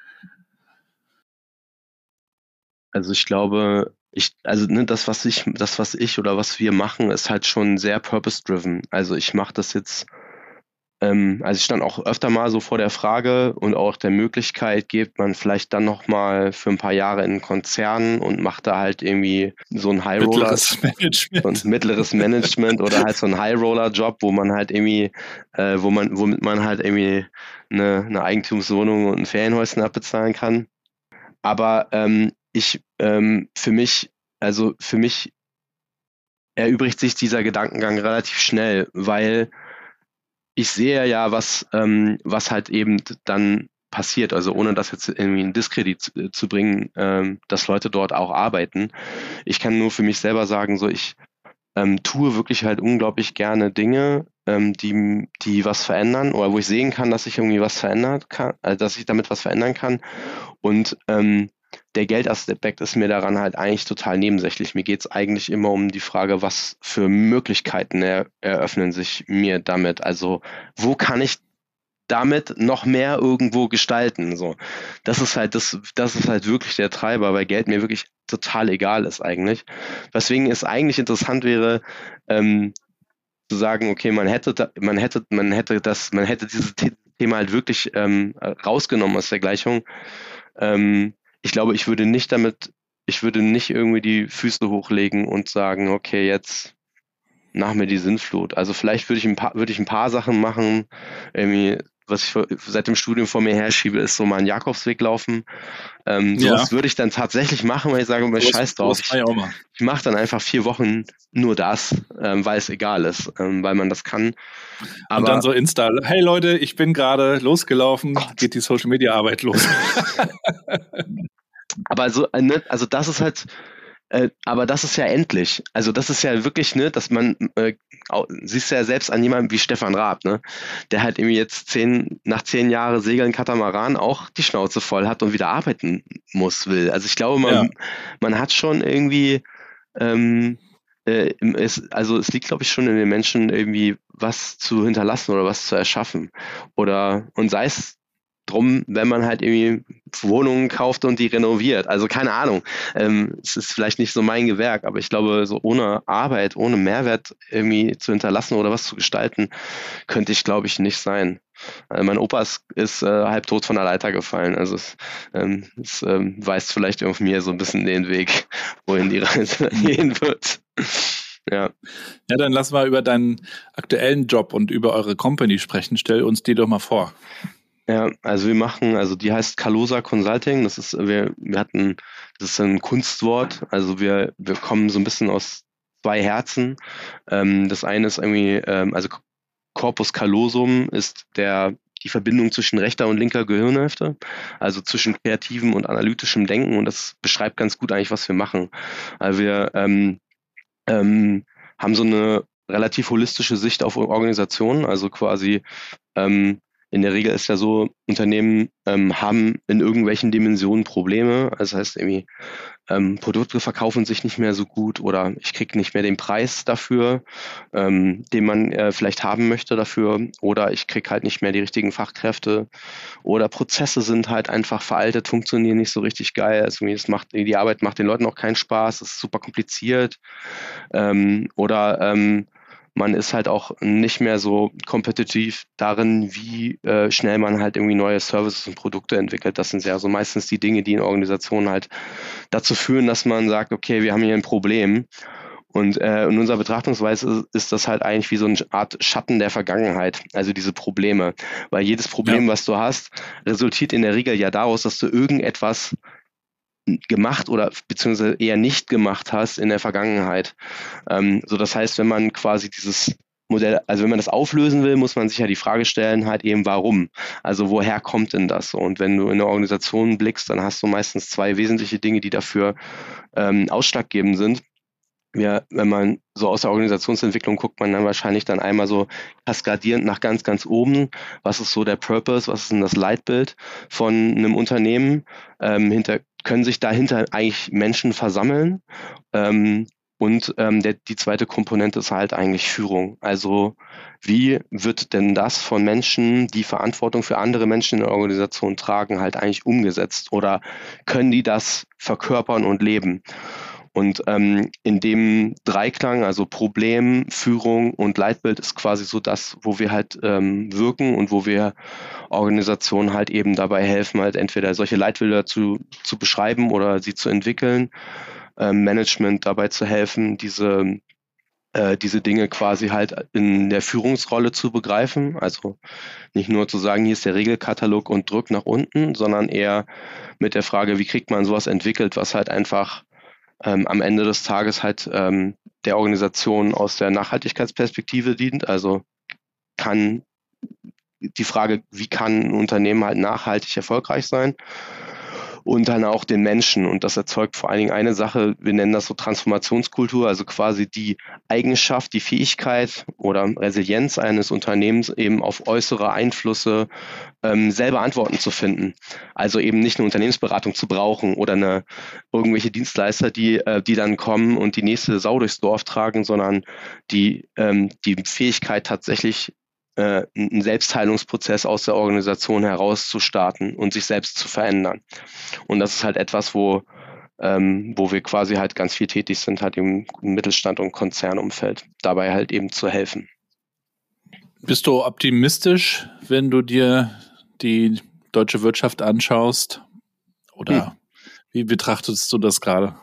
Also ich glaube, ich, also ne, das, was ich, das, was ich oder was wir machen, ist halt schon sehr purpose-driven. Also ich mache das jetzt, ähm, also ich stand auch öfter mal so vor der Frage und auch der Möglichkeit, geht man vielleicht dann nochmal für ein paar Jahre in einen Konzern und macht da halt irgendwie so ein High-Roller, Mittleres Management. so ein mittleres Management oder halt so ein High-Roller-Job, wo man halt irgendwie, äh, wo man, womit man halt irgendwie eine, eine Eigentumswohnung und ein Ferienhäuschen abbezahlen kann. Aber ähm, ich, ähm, für mich, also für mich erübrigt sich dieser Gedankengang relativ schnell, weil ich sehe ja, was, ähm, was halt eben dann passiert, also ohne das jetzt irgendwie in Diskredit zu, zu bringen, ähm, dass Leute dort auch arbeiten. Ich kann nur für mich selber sagen, so ich ähm, tue wirklich halt unglaublich gerne Dinge, ähm, die, die was verändern oder wo ich sehen kann, dass ich irgendwie was verändert kann, also dass ich damit was verändern kann. Und ähm, der Geldaspekt ist mir daran halt eigentlich total nebensächlich. Mir geht es eigentlich immer um die Frage, was für Möglichkeiten er, eröffnen sich mir damit. Also wo kann ich damit noch mehr irgendwo gestalten? So, das ist halt das, das ist halt wirklich der Treiber, weil Geld mir wirklich total egal ist eigentlich. Weswegen es eigentlich interessant wäre, ähm, zu sagen, okay, man hätte, da, man hätte, man hätte das, man hätte dieses Thema halt wirklich ähm, rausgenommen aus der Gleichung. Ähm, Ich glaube, ich würde nicht damit, ich würde nicht irgendwie die Füße hochlegen und sagen, okay, jetzt nach mir die Sinnflut. Also vielleicht würde ich ein paar, würde ich ein paar Sachen machen, irgendwie, was ich seit dem Studium vor mir herschiebe, ist so mal einen Jakobsweg laufen. Ähm, Ja. sowas würde ich dann tatsächlich machen, weil ich sage, mir scheiß drauf. Ich, ich mache dann einfach vier Wochen nur das, ähm, weil es egal ist, ähm, weil man das kann. Aber und dann so Insta, hey Leute, ich bin gerade losgelaufen, Gott. Geht die Social-Media-Arbeit los. Aber also, ne, also das ist halt, äh, aber das ist ja endlich. Also das ist ja wirklich, ne, dass man, äh, siehst du ja selbst an jemandem wie Stefan Raab, ne, der halt irgendwie jetzt zehn, nach zehn Jahren Segeln Katamaran auch die Schnauze voll hat und wieder arbeiten muss, will. Also ich glaube, man, ja. man hat schon irgendwie, ähm, äh, es, also es liegt, glaube ich, schon in den Menschen irgendwie was zu hinterlassen oder was zu erschaffen. Oder, und sei es drum, wenn man halt irgendwie Wohnungen kauft und die renoviert. Also keine Ahnung. Ähm, es ist vielleicht nicht so mein Gewerk, aber ich glaube, so ohne Arbeit, ohne Mehrwert irgendwie zu hinterlassen oder was zu gestalten, könnte ich, glaube ich, nicht sein. Also mein Opa ist, ist äh, halbtot von der Leiter gefallen. Also es, ähm, es ähm, weist vielleicht auf mir so ein bisschen den Weg, wohin die Reise gehen wird. Ja. Ja, dann lass mal über deinen aktuellen Job und über eure Company sprechen. Stell uns die doch mal vor. Ja, also wir machen, also die heißt Calosa Consulting. Das ist, wir, wir hatten, das ist ein Kunstwort. Also wir, wir kommen so ein bisschen aus zwei Herzen. Ähm, das eine ist irgendwie, ähm, also Corpus callosum ist der, die Verbindung zwischen rechter und linker Gehirnhälfte, also zwischen kreativem und analytischem Denken. Und das beschreibt ganz gut eigentlich, was wir machen. Also wir ähm, ähm, haben so eine relativ holistische Sicht auf Organisationen, also quasi ähm, in der Regel ist ja so, Unternehmen ähm, haben in irgendwelchen Dimensionen Probleme. Das heißt irgendwie, ähm, Produkte verkaufen sich nicht mehr so gut oder ich kriege nicht mehr den Preis dafür, ähm, den man äh, vielleicht haben möchte dafür, oder ich kriege halt nicht mehr die richtigen Fachkräfte oder Prozesse sind halt einfach veraltet, funktionieren nicht so richtig geil. Also es macht, die Arbeit macht den Leuten auch keinen Spaß, es ist super kompliziert ähm, oder ähm, man ist halt auch nicht mehr so kompetitiv darin, wie äh, schnell man halt irgendwie neue Services und Produkte entwickelt. Das sind ja so meistens die Dinge, die in Organisationen halt dazu führen, dass man sagt, okay, wir haben hier ein Problem. Und äh, in unserer Betrachtungsweise ist das halt eigentlich wie so eine Art Schatten der Vergangenheit, also diese Probleme. Weil jedes Problem, ja. was du hast, resultiert in der Regel ja daraus, dass du irgendetwas gemacht oder beziehungsweise eher nicht gemacht hast in der Vergangenheit. Ähm, so das heißt, wenn man quasi dieses Modell, also wenn man das auflösen will, muss man sich ja die Frage stellen, halt eben warum. Also woher kommt denn das? Und wenn du in eine Organisation blickst, dann hast du meistens zwei wesentliche Dinge, die dafür ähm, ausschlaggebend sind. wir, wenn man so aus der Organisationsentwicklung guckt, man dann wahrscheinlich dann einmal so kaskadierend nach ganz, ganz oben. Was ist so der Purpose? Was ist denn das Leitbild von einem Unternehmen? Ähm, hinter, können sich dahinter eigentlich Menschen versammeln? Ähm, und ähm, der, die zweite Komponente ist halt eigentlich Führung. Also wie wird denn das von Menschen, die Verantwortung für andere Menschen in der Organisation tragen, halt eigentlich umgesetzt? Oder können die das verkörpern und leben? Und ähm, in dem Dreiklang, also Problem, Führung und Leitbild, ist quasi so das, wo wir halt ähm, wirken und wo wir Organisationen halt eben dabei helfen, halt entweder solche Leitbilder zu, zu beschreiben oder sie zu entwickeln, ähm, Management dabei zu helfen, diese, äh, diese Dinge quasi halt in der Führungsrolle zu begreifen. Also nicht nur zu sagen, hier ist der Regelkatalog und drück nach unten, sondern eher mit der Frage, wie kriegt man sowas entwickelt, was halt einfach Ähm, am Ende des Tages halt ähm, der Organisation aus der Nachhaltigkeitsperspektive dient. Also kann die Frage, wie kann ein Unternehmen halt nachhaltig erfolgreich sein? Und dann auch den Menschen. Und das erzeugt vor allen Dingen eine Sache, wir nennen das so Transformationskultur, also quasi die Eigenschaft, die Fähigkeit oder Resilienz eines Unternehmens eben auf äußere Einflüsse ähm, selber Antworten zu finden. Also eben nicht eine Unternehmensberatung zu brauchen oder eine, irgendwelche Dienstleister, die, äh, die dann kommen und die nächste Sau durchs Dorf tragen, sondern die, ähm, die Fähigkeit tatsächlich einen Selbstheilungsprozess aus der Organisation heraus zu starten und sich selbst zu verändern. Und das ist halt etwas, wo, ähm, wo wir quasi halt ganz viel tätig sind, halt im Mittelstand und Konzernumfeld, dabei halt eben zu helfen. Bist du optimistisch, wenn du dir die deutsche Wirtschaft anschaust? Oder hm. wie betrachtest du das gerade?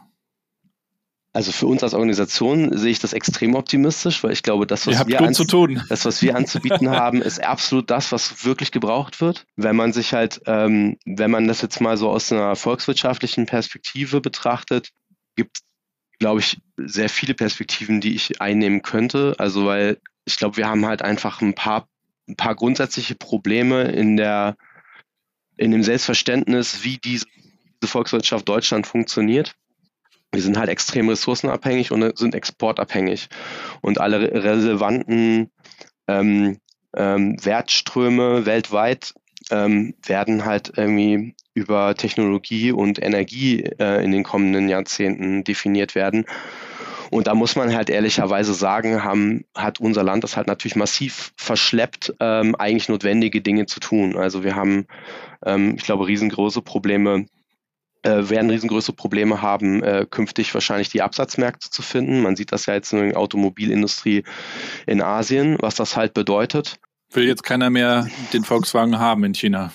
Also für uns als Organisation sehe ich das extrem optimistisch, weil ich glaube, das, was, wir, an, das, was wir anzubieten haben, ist absolut das, was wirklich gebraucht wird. Wenn man sich halt, ähm, wenn man das jetzt mal so aus einer volkswirtschaftlichen Perspektive betrachtet, gibt es, glaube ich, sehr viele Perspektiven, die ich einnehmen könnte. Also weil ich glaube, wir haben halt einfach ein paar, ein paar grundsätzliche Probleme in der, in dem Selbstverständnis, wie diese, diese Volkswirtschaft Deutschland funktioniert. Wir sind halt extrem ressourcenabhängig und sind exportabhängig. Und alle re- relevanten ähm, ähm, Wertströme weltweit ähm, werden halt irgendwie über Technologie und Energie äh, in den kommenden Jahrzehnten definiert werden. Und da muss man halt ehrlicherweise sagen, haben, hat unser Land das halt natürlich massiv verschleppt, ähm, eigentlich notwendige Dinge zu tun. Also wir haben, ähm, ich glaube, riesengroße Probleme, Äh, werden riesengroße Probleme haben, äh, künftig wahrscheinlich die Absatzmärkte zu finden. Man sieht das ja jetzt in der Automobilindustrie in Asien, was das halt bedeutet. Will jetzt keiner mehr den Volkswagen haben in China?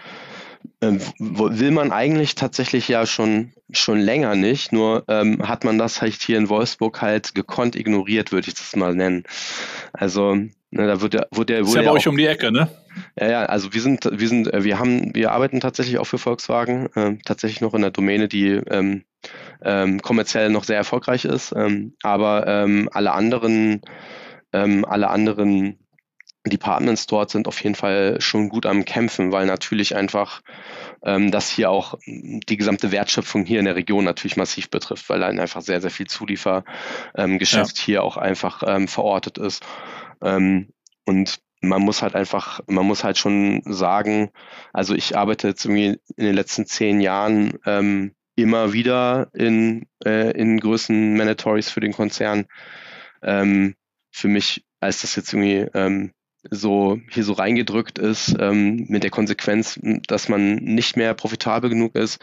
Ähm, will man eigentlich tatsächlich ja schon schon länger nicht, nur ähm, hat man das halt hier in Wolfsburg halt gekonnt ignoriert, würde ich das mal nennen. Also ne, da wird der, wird der, ist ja bei euch um die Ecke, ne? Ja, ja, also wir sind, wir sind, wir haben, wir arbeiten tatsächlich auch für Volkswagen, äh, tatsächlich noch in der Domäne, die ähm, ähm, kommerziell noch sehr erfolgreich ist, ähm, aber ähm, alle anderen, ähm, alle anderen Departments dort sind auf jeden Fall schon gut am Kämpfen, weil natürlich einfach ähm, das hier auch die gesamte Wertschöpfung hier in der Region natürlich massiv betrifft, weil dann einfach sehr, sehr viel Zuliefergeschäft ähm, ja. hier auch einfach ähm, verortet ist. Ähm, und man muss halt einfach, man muss halt schon sagen, also ich arbeite jetzt irgendwie in den letzten zehn Jahren ähm, immer wieder in, äh, in größeren Mandatories für den Konzern. Ähm, für mich, als das jetzt irgendwie ähm, so hier so reingedrückt ist, ähm, mit der Konsequenz, dass man nicht mehr profitabel genug ist,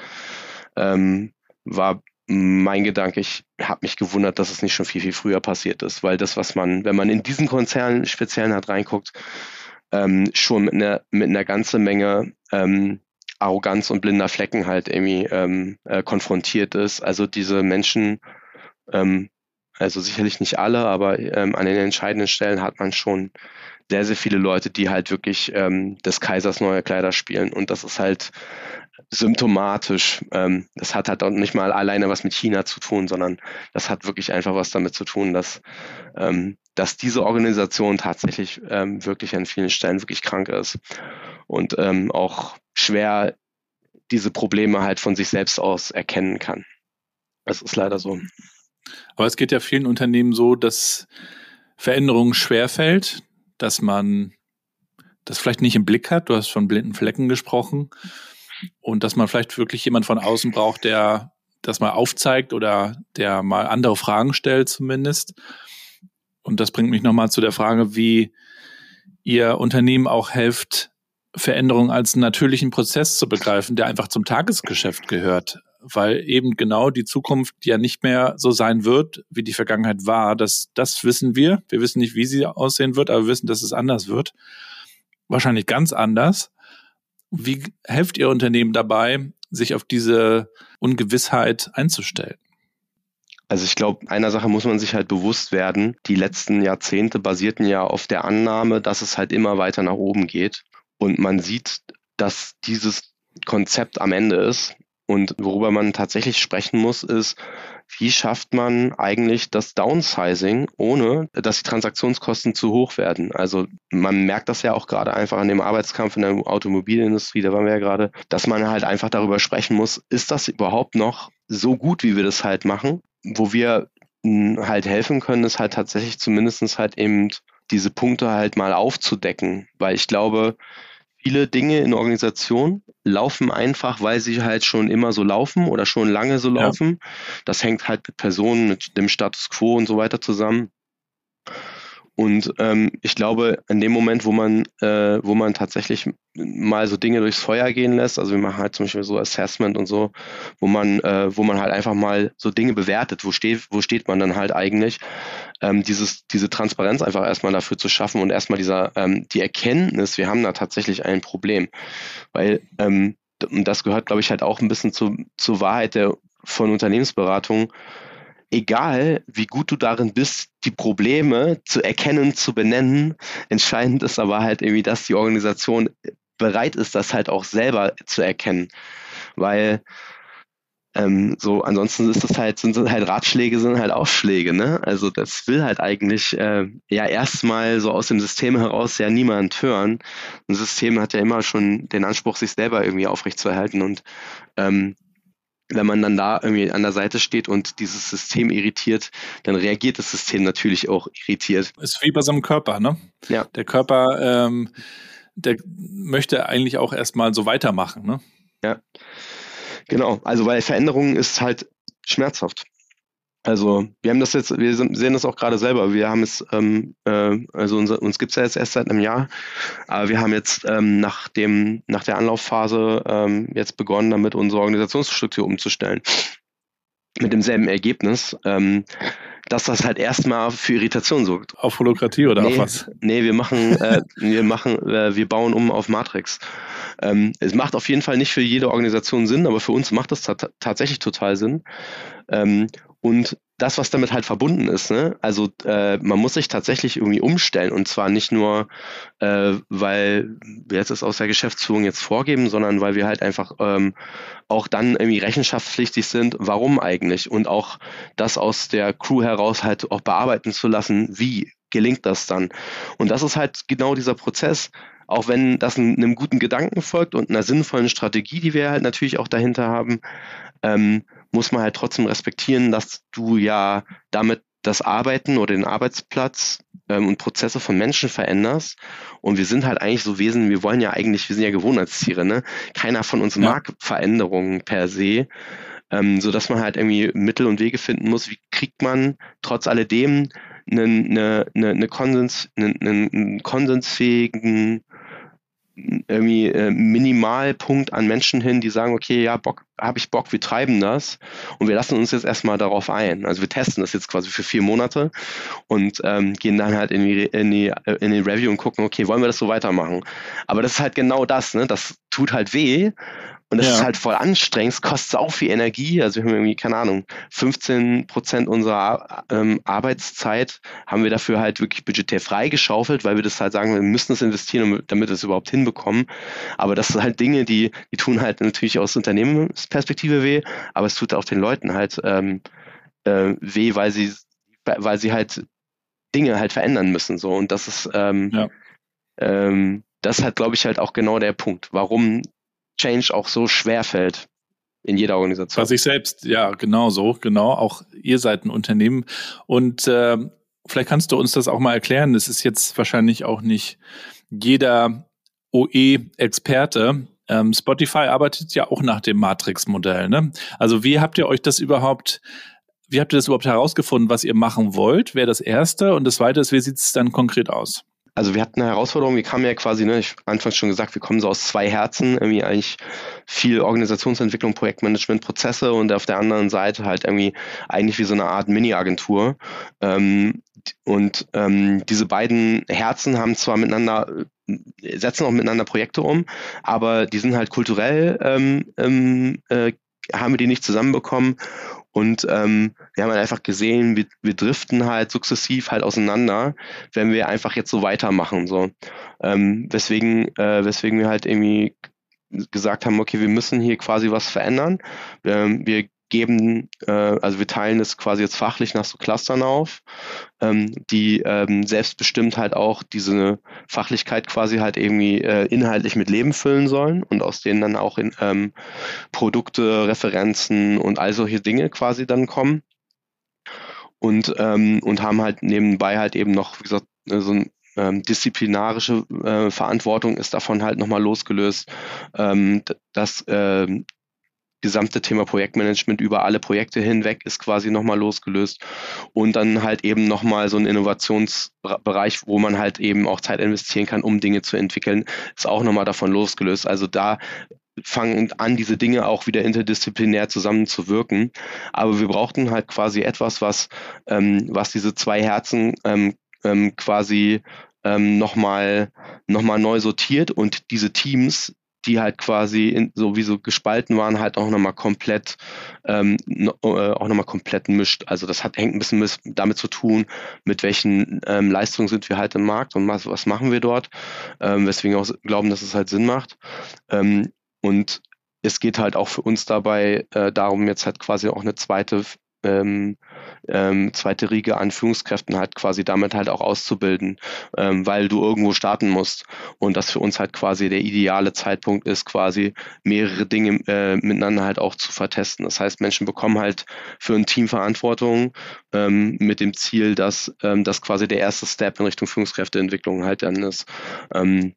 ähm, war mein Gedanke, ich habe mich gewundert, dass es nicht schon viel, viel früher passiert ist, weil das, was man, wenn man in diesen Konzernen speziell halt reinguckt, ähm, schon mit einer, mit einer ganzen Menge ähm, Arroganz und blinder Flecken halt irgendwie ähm, äh, konfrontiert ist. Also diese Menschen, ähm, also sicherlich nicht alle, aber ähm, an den entscheidenden Stellen hat man schon sehr, sehr viele Leute, die halt wirklich ähm, des Kaisers neue Kleider spielen. Und das ist halt symptomatisch. Ähm, das hat halt auch nicht mal alleine was mit China zu tun, sondern das hat wirklich einfach was damit zu tun, dass, ähm, dass diese Organisation tatsächlich ähm, wirklich an vielen Stellen wirklich krank ist und ähm, auch schwer diese Probleme halt von sich selbst aus erkennen kann. Das ist leider so. Aber es geht ja vielen Unternehmen so, dass Veränderung schwerfällt, dass man das vielleicht nicht im Blick hat. Du hast von blinden Flecken gesprochen. Und dass man vielleicht wirklich jemand von außen braucht, der das mal aufzeigt oder der mal andere Fragen stellt zumindest. Und das bringt mich nochmal zu der Frage, wie ihr Unternehmen auch helft, Veränderungen als einen natürlichen Prozess zu begreifen, der einfach zum Tagesgeschäft gehört. Weil eben genau die Zukunft ja nicht mehr so sein wird, wie die Vergangenheit war. Das, das wissen wir. Wir wissen nicht, wie sie aussehen wird, aber wir wissen, dass es anders wird. Wahrscheinlich ganz anders. Wie helft ihr Unternehmen dabei, sich auf diese Ungewissheit einzustellen? Also ich glaube, einer Sache muss man sich halt bewusst werden. Die letzten Jahrzehnte basierten ja auf der Annahme, dass es halt immer weiter nach oben geht. Und man sieht, dass dieses Konzept am Ende ist. Und worüber man tatsächlich sprechen muss, ist, wie schafft man eigentlich das Downsizing, ohne dass die Transaktionskosten zu hoch werden? Also man merkt das ja auch gerade einfach an dem Arbeitskampf in der Automobilindustrie, da waren wir ja gerade, dass man halt einfach darüber sprechen muss, ist das überhaupt noch so gut, wie wir das halt machen? Wo wir mh, halt helfen können, ist halt tatsächlich zumindest halt eben diese Punkte halt mal aufzudecken, weil ich glaube, viele Dinge in der Organisation laufen einfach, weil sie halt schon immer so laufen oder schon lange so laufen. Ja. Das hängt halt mit Personen, mit dem Status quo und so weiter zusammen. Und ähm, ich glaube, in dem Moment, wo man, äh, wo man tatsächlich mal so Dinge durchs Feuer gehen lässt, also wir machen halt zum Beispiel so Assessment und so, wo man, äh, wo man halt einfach mal so Dinge bewertet, wo steht, wo steht man dann halt eigentlich, ähm, dieses, diese Transparenz einfach erstmal dafür zu schaffen und erstmal dieser, ähm, die Erkenntnis, wir haben da tatsächlich ein Problem, weil ähm, und das gehört, glaube ich, halt auch ein bisschen zu, zur Wahrheit der von Unternehmensberatung. Egal, wie gut du darin bist, die Probleme zu erkennen, zu benennen, entscheidend ist aber halt irgendwie, dass die Organisation bereit ist, das halt auch selber zu erkennen. Weil ähm, so ansonsten ist das halt, sind halt Ratschläge, sind halt Aufschläge, ne? Also das will halt eigentlich äh, ja erstmal so aus dem System heraus ja niemand hören. Ein System hat ja immer schon den Anspruch, sich selber irgendwie aufrechtzuerhalten und ähm, wenn man dann da irgendwie an der Seite steht und dieses System irritiert, dann reagiert das System natürlich auch irritiert. Ist wie bei so einem Körper, ne? Ja. Der Körper, ähm, der möchte eigentlich auch erstmal so weitermachen, ne? Ja, genau. Also weil Veränderung ist halt schmerzhaft. Also wir haben das jetzt, wir sehen das auch gerade selber. Wir haben es, ähm, äh, also unser, uns gibt es ja jetzt erst seit einem Jahr, aber wir haben jetzt ähm, nach dem, nach der Anlaufphase ähm, jetzt begonnen, damit unsere Organisationsstruktur umzustellen. Mit demselben Ergebnis, ähm, dass das halt erstmal für Irritation sorgt. Auf Holokratie oder nee, auf was? Nee, wir machen, äh, wir machen, äh, wir bauen um auf Matrix. Ähm, es macht auf jeden Fall nicht für jede Organisation Sinn, aber für uns macht das ta- tatsächlich total Sinn. Ähm, Und das, was damit halt verbunden ist, ne? Also äh, man muss sich tatsächlich irgendwie umstellen und zwar nicht nur, äh, weil wir jetzt es aus der Geschäftsführung jetzt vorgeben, sondern weil wir halt einfach ähm, auch dann irgendwie rechenschaftspflichtig sind, warum eigentlich und auch das aus der Crew heraus halt auch bearbeiten zu lassen, wie gelingt das dann? Und das ist halt genau dieser Prozess, auch wenn das einem guten Gedanken folgt und einer sinnvollen Strategie, die wir halt natürlich auch dahinter haben, ähm, muss man halt trotzdem respektieren, dass du ja damit das Arbeiten oder den Arbeitsplatz ähm, und Prozesse von Menschen veränderst. Und wir sind halt eigentlich so Wesen, wir wollen ja eigentlich, wir sind ja Gewohnheitstiere, ne? Keiner von uns ja. mag Veränderungen per se, ähm, so dass man halt irgendwie Mittel und Wege finden muss, wie kriegt man trotz alledem einen, eine, eine, eine Konsens, einen, einen konsensfähigen irgendwie äh, Minimalpunkt an Menschen hin, die sagen, okay, ja, Bock, habe ich Bock, wir treiben das und wir lassen uns jetzt erstmal darauf ein. Also wir testen das jetzt quasi für vier Monate und ähm, gehen dann halt in die, in die in die Review und gucken, okay, wollen wir das so weitermachen? Aber das ist halt genau das, ne? Das tut halt weh und das ja. ist halt voll anstrengend, es kostet auch viel Energie, also wir haben irgendwie, keine Ahnung, fünfzehn Prozent unserer ähm, Arbeitszeit haben wir dafür halt wirklich budgetär freigeschaufelt, weil wir das halt sagen, wir müssen das investieren, damit wir es überhaupt hinbekommen. Aber das sind halt Dinge, die, die tun halt natürlich aus Unternehmensperspektive weh, aber es tut auch den Leuten halt ähm, äh, weh, weil sie, weil sie halt Dinge halt verändern müssen. So. Und das ist, ähm, ja. ähm, das ist halt, glaube ich, halt auch genau der Punkt, warum Change auch so schwer fällt. in jeder Organisation. Was ich selbst, ja, genau so, genau. Auch ihr seid ein Unternehmen. Und äh, vielleicht kannst du uns das auch mal erklären. Das ist jetzt wahrscheinlich auch nicht jeder O E-Experte. Ähm, Spotify arbeitet ja auch nach dem Matrix-Modell, ne? Also wie habt ihr euch das überhaupt, wie habt ihr das überhaupt herausgefunden, was ihr machen wollt? Wäre das Erste. Und das Zweite ist, wie sieht es dann konkret aus? Also wir hatten eine Herausforderung, wir kamen ja quasi, ne, ich habe anfangs schon gesagt, wir kommen so aus zwei Herzen, irgendwie eigentlich viel Organisationsentwicklung, Projektmanagement, Prozesse und auf der anderen Seite halt irgendwie eigentlich wie so eine Art Mini-Agentur. Ähm, und ähm, diese beiden Herzen haben zwar miteinander, setzen auch miteinander Projekte um, aber die sind halt kulturell, ähm, ähm, äh, haben wir die nicht zusammenbekommen. Und ähm, wir haben halt einfach gesehen, wir, wir driften halt sukzessiv halt auseinander, wenn wir einfach jetzt so weitermachen. So. Ähm, weswegen, äh, weswegen wir halt irgendwie gesagt haben, okay, wir müssen hier quasi was verändern. Ähm, wir geben, äh, also wir teilen das quasi jetzt fachlich nach so Clustern auf, ähm, die ähm, selbstbestimmt halt auch diese Fachlichkeit quasi halt irgendwie äh, inhaltlich mit Leben füllen sollen und aus denen dann auch in ähm, Produkte, Referenzen und all solche Dinge quasi dann kommen. Und, ähm, und haben halt nebenbei halt eben noch, wie gesagt, so ein Ähm, disziplinarische äh, Verantwortung ist davon halt nochmal losgelöst, ähm, das ähm, gesamte Thema Projektmanagement über alle Projekte hinweg ist quasi nochmal losgelöst und dann halt eben nochmal so ein Innovationsbereich, wo man halt eben auch Zeit investieren kann, um Dinge zu entwickeln, ist auch nochmal davon losgelöst. Also da fangen an, diese Dinge auch wieder interdisziplinär zusammenzuwirken. Aber wir brauchten halt quasi etwas, was, ähm, was diese zwei Herzen ähm, ähm, quasi ähm, nochmal noch mal neu sortiert und diese Teams, die halt quasi in, sowieso gespalten waren, halt auch nochmal komplett ähm, no, äh, auch nochmal komplett mischt. Also das hat hängt ein bisschen mit, damit zu tun, mit welchen ähm, Leistungen sind wir halt im Markt und was, was machen wir dort, ähm, weswegen wir auch glauben, dass es halt Sinn macht. Ähm, und es geht halt auch für uns dabei äh, darum, jetzt halt quasi auch eine zweite Ähm, ähm, zweite Riege an Führungskräften halt quasi damit halt auch auszubilden, ähm, weil du irgendwo starten musst und das für uns halt quasi der ideale Zeitpunkt ist, quasi mehrere Dinge äh, miteinander halt auch zu vertesten. Das heißt, Menschen bekommen halt für ein Team Verantwortung ähm, mit dem Ziel, dass ähm, das quasi der erste Step in Richtung Führungskräfteentwicklung halt dann ist. Ähm,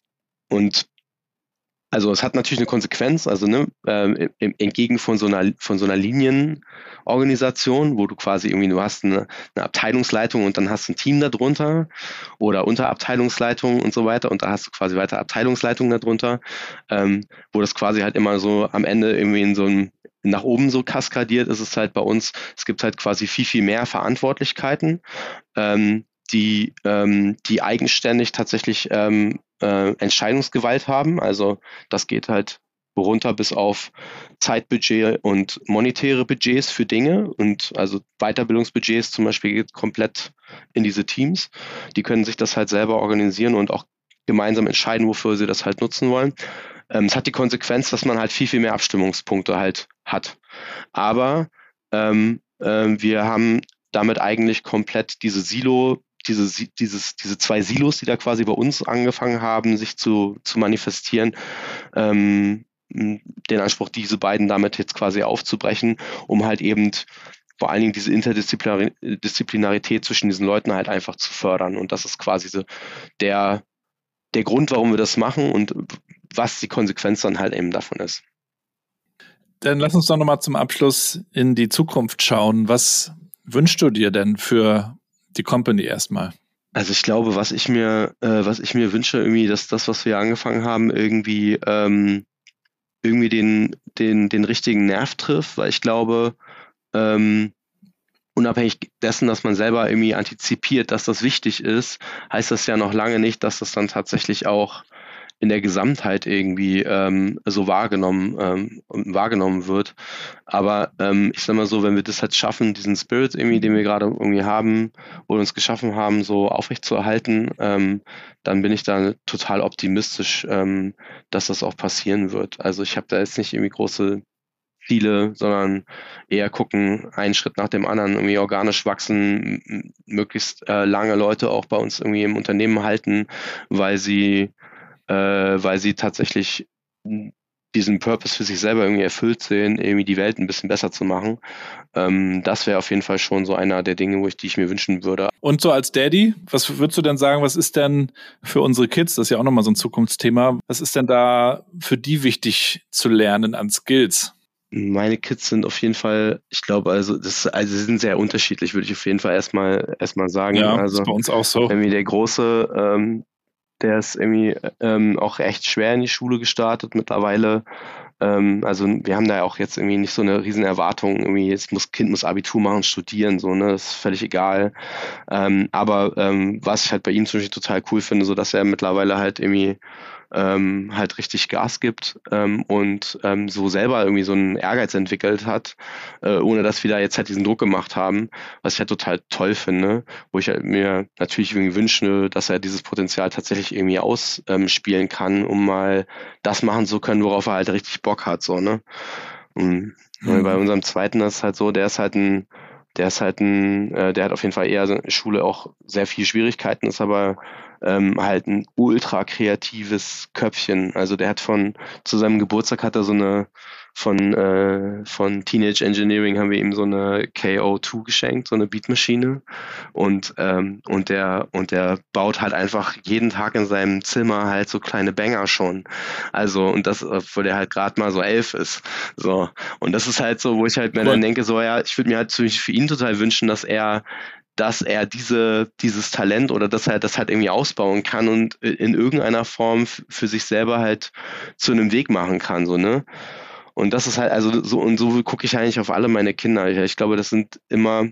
und Also es hat natürlich eine Konsequenz, also ne, äh, entgegen von so einer von so einer Linienorganisation, wo du quasi irgendwie, du hast eine, eine Abteilungsleitung und dann hast du ein Team darunter oder Unterabteilungsleitung und so weiter und da hast du quasi weiter Abteilungsleitungen darunter, ähm, wo das quasi halt immer so am Ende irgendwie in so einem nach oben so kaskadiert, ist es halt bei uns, es gibt halt quasi viel, viel mehr Verantwortlichkeiten, ähm, die, ähm, die eigenständig tatsächlich ähm, äh, Entscheidungsgewalt haben. Also das geht halt runter bis auf Zeitbudget und monetäre Budgets für Dinge und also Weiterbildungsbudgets zum Beispiel geht komplett in diese Teams. Die können sich das halt selber organisieren und auch gemeinsam entscheiden, wofür sie das halt nutzen wollen. Ähm, es hat die Konsequenz, dass man halt viel, viel mehr Abstimmungspunkte halt hat. Aber ähm, äh, wir haben damit eigentlich komplett diese Silo Diese, dieses, diese zwei Silos, die da quasi bei uns angefangen haben, sich zu, zu manifestieren, ähm, den Anspruch, diese beiden damit jetzt quasi aufzubrechen, um halt eben vor allen Dingen diese Interdisziplinarität zwischen diesen Leuten halt einfach zu fördern. Und das ist quasi so der, der Grund, warum wir das machen und was die Konsequenz dann halt eben davon ist. Dann lass uns doch nochmal zum Abschluss in die Zukunft schauen. Was wünschst du dir denn für die Company erstmal? Also ich glaube, was ich mir, äh, was ich mir wünsche, irgendwie, dass das, was wir angefangen haben, irgendwie, ähm, irgendwie den, den, den richtigen Nerv trifft, weil ich glaube, ähm, unabhängig dessen, dass man selber irgendwie antizipiert, dass das wichtig ist, heißt das ja noch lange nicht, dass das dann tatsächlich auch in der Gesamtheit irgendwie ähm, so wahrgenommen ähm, wahrgenommen wird. Aber ähm, ich sag mal so, wenn wir das halt schaffen, diesen Spirit irgendwie, den wir gerade irgendwie haben oder uns geschaffen haben, so aufrechtzuerhalten, ähm, dann bin ich da total optimistisch, ähm, dass das auch passieren wird. Also ich habe da jetzt nicht irgendwie große Ziele, sondern eher gucken, einen Schritt nach dem anderen, irgendwie organisch wachsen, m- möglichst äh, lange Leute auch bei uns irgendwie im Unternehmen halten, weil sie äh, weil sie tatsächlich diesen Purpose für sich selber irgendwie erfüllt sehen, irgendwie die Welt ein bisschen besser zu machen. Ähm, das wäre auf jeden Fall schon so einer der Dinge, wo ich, die ich mir wünschen würde. Und so als Daddy, was würdest du denn sagen, was ist denn für unsere Kids, das ist ja auch nochmal so ein Zukunftsthema, was ist denn da für die wichtig zu lernen an Skills? Meine Kids sind auf jeden Fall, ich glaube, also das, also sie sind sehr unterschiedlich, würde ich auf jeden Fall erstmal erstmal sagen. Ja, also ist bei uns auch so. Irgendwie der Große, ähm, der ist irgendwie ähm, auch echt schwer in die Schule gestartet mittlerweile. Ähm, also wir haben da ja auch jetzt irgendwie nicht so eine riesen Erwartung, irgendwie jetzt muss Kind muss Abitur machen, studieren, so, ne, das ist völlig egal. Ähm, aber ähm, was ich halt bei ihm zum Beispiel total cool finde, so dass er mittlerweile halt irgendwie ähm, halt richtig Gas gibt ähm, und ähm, so selber irgendwie so einen Ehrgeiz entwickelt hat, äh, ohne dass wir da jetzt halt diesen Druck gemacht haben, was ich halt total toll finde, wo ich halt mir natürlich irgendwie wünsche, dass er dieses Potenzial tatsächlich irgendwie ausspielen ähm, kann, um mal das machen zu können, worauf er halt richtig Bock hat, so, ne? Und mhm. bei unserem Zweiten ist es halt so, der ist halt ein Der ist halt ein, äh, der hat auf jeden Fall eher so in der Schule auch sehr viele Schwierigkeiten, ist aber ähm, halt ein ultra kreatives Köpfchen. Also der hat von, zu seinem Geburtstag hat er so eine, von, äh, von Teenage Engineering haben wir ihm so eine K O zwei geschenkt, so eine Beatmaschine. Und, ähm, und der, und der baut halt einfach jeden Tag in seinem Zimmer halt so kleine Banger schon. Also, und das, obwohl der halt gerade mal so elf ist. So. Und das ist halt so, wo ich halt mir dann denke, so, ja, ich würde mir halt für ihn total wünschen, dass er dass er diese dieses Talent oder dass er das halt irgendwie ausbauen kann und in irgendeiner Form f- für sich selber halt zu einem Weg machen kann, so, ne? Und das ist halt, also so, und so gucke ich eigentlich auf alle meine Kinder. Ich, ich glaube, das sind immer,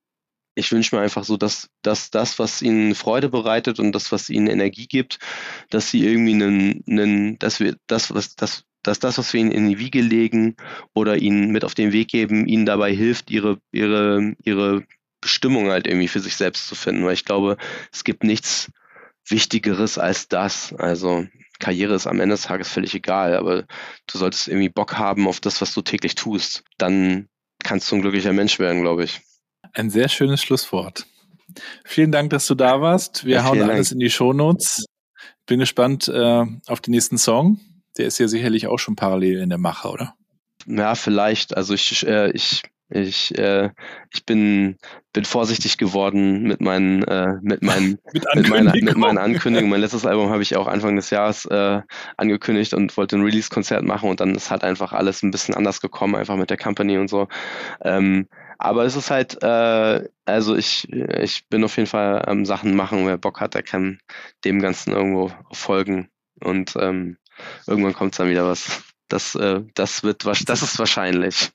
ich wünsche mir einfach so, dass, dass das, was ihnen Freude bereitet und das, was ihnen Energie gibt, dass sie irgendwie einen, einen dass wir, das, was, das, dass das, was wir ihnen in die Wiege legen oder ihnen mit auf den Weg geben, ihnen dabei hilft, ihre, ihre, ihre Bestimmung halt irgendwie für sich selbst zu finden, weil ich glaube, es gibt nichts Wichtigeres als das. Also Karriere ist am Ende des Tages völlig egal, aber du solltest irgendwie Bock haben auf das, was du täglich tust. Dann kannst du ein glücklicher Mensch werden, glaube ich. Ein sehr schönes Schlusswort. Vielen Dank, dass du da warst. Wir Ja, hauen vielen alles Dank. in die Shownotes. Bin gespannt äh, auf den nächsten Song. Der ist ja sicherlich auch schon parallel in der Mache, oder? Ja, vielleicht. Also ich, äh, ich, ich, äh, ich bin, bin vorsichtig geworden mit meinen, äh, mit meinen, Mit mit meiner, Ankündigung. mit meinen Ankündigungen. Mein letztes Album habe ich auch Anfang des Jahres äh, angekündigt und wollte ein Release-Konzert machen und dann ist halt einfach alles ein bisschen anders gekommen, einfach mit der Company und so. Ähm, aber es ist halt, äh, also ich, ich bin auf jeden Fall am Sachen machen. Wer Bock hat, der kann dem Ganzen irgendwo folgen und ähm, irgendwann kommt dann wieder was. Das, äh, das wird, wasch- das ist wahrscheinlich.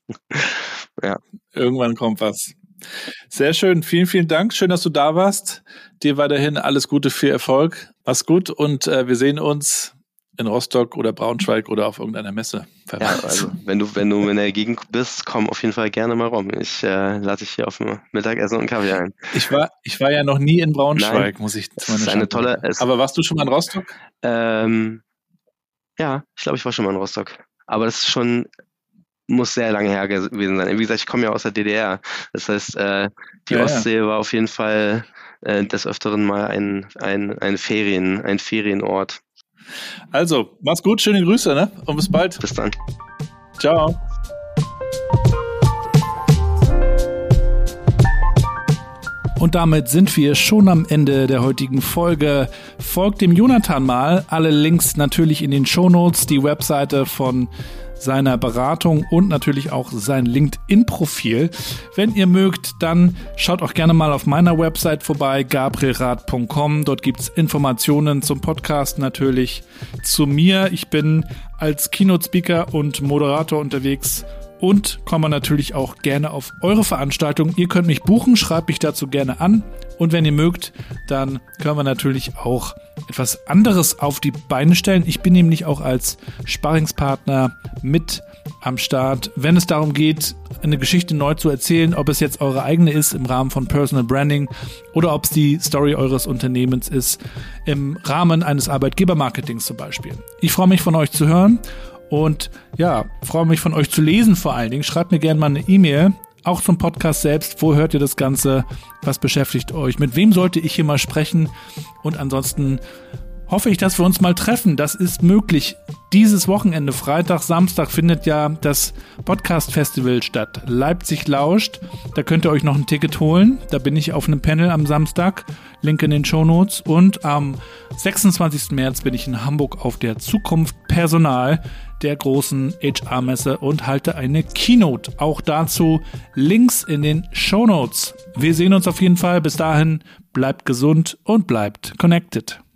Ja. Irgendwann kommt was. Sehr schön. Vielen, vielen Dank. Schön, dass du da warst. Dir weiterhin alles Gute, viel Erfolg. Mach's gut und äh, wir sehen uns in Rostock oder Braunschweig oder auf irgendeiner Messe. Wer Ja, weiß. also wenn du, wenn du in der Gegend bist, komm auf jeden Fall gerne mal rum. Ich äh, lade dich hier auf dem Mittagessen und Kaffee ein. Ich war, ich war ja noch nie in Braunschweig, Nein, muss ich es zu meiner ist eine Schande tolle- sagen. es- Aber warst du schon mal in Rostock? Ähm, ja, ich glaube, ich war schon mal in Rostock. Aber das ist schon, muss sehr lange her gewesen sein. Wie gesagt, ich komme ja aus der D D R. Das heißt, äh, die Ja, ja. Ostsee war auf jeden Fall äh, des Öfteren mal ein, ein, ein Ferien, ein Ferienort. Also, mach's gut, schöne Grüße, ne? Und bis bald. Bis dann. Ciao. Und damit sind wir schon am Ende der heutigen Folge. Folgt dem Jonathan mal. Alle Links natürlich in den Shownotes, die Webseite von seiner Beratung und natürlich auch sein LinkedIn-Profil. Wenn ihr mögt, dann schaut auch gerne mal auf meiner Website vorbei, gabrielrath punkt com. Dort gibt's Informationen zum Podcast, natürlich zu mir. Ich bin als Keynote-Speaker und Moderator unterwegs und komme natürlich auch gerne auf eure Veranstaltungen. Ihr könnt mich buchen, schreibt mich dazu gerne an. Und wenn ihr mögt, dann können wir natürlich auch etwas anderes auf die Beine stellen. Ich bin nämlich auch als Sparringspartner mit am Start, wenn es darum geht, eine Geschichte neu zu erzählen, ob es jetzt eure eigene ist im Rahmen von Personal Branding oder ob es die Story eures Unternehmens ist im Rahmen eines Arbeitgebermarketings zum Beispiel. Ich freue mich, von euch zu hören. Und ja, freue mich von euch zu lesen vor allen Dingen. Schreibt mir gerne mal eine E-Mail, auch zum Podcast selbst. Wo hört ihr das Ganze? Was beschäftigt euch? Mit wem sollte ich hier mal sprechen? Und ansonsten hoffe ich, dass wir uns mal treffen. Das ist möglich. Dieses Wochenende, Freitag, Samstag, findet ja das Podcast-Festival statt. Leipzig lauscht. Da könnt ihr euch noch ein Ticket holen. Da bin ich auf einem Panel am Samstag. Link in den Shownotes. Und am sechsundzwanzigsten März bin ich in Hamburg auf der Zukunft Personal, der großen H R-Messe, und halte eine Keynote. Auch dazu Links in den Shownotes. Wir sehen uns auf jeden Fall. Bis dahin, bleibt gesund und bleibt connected.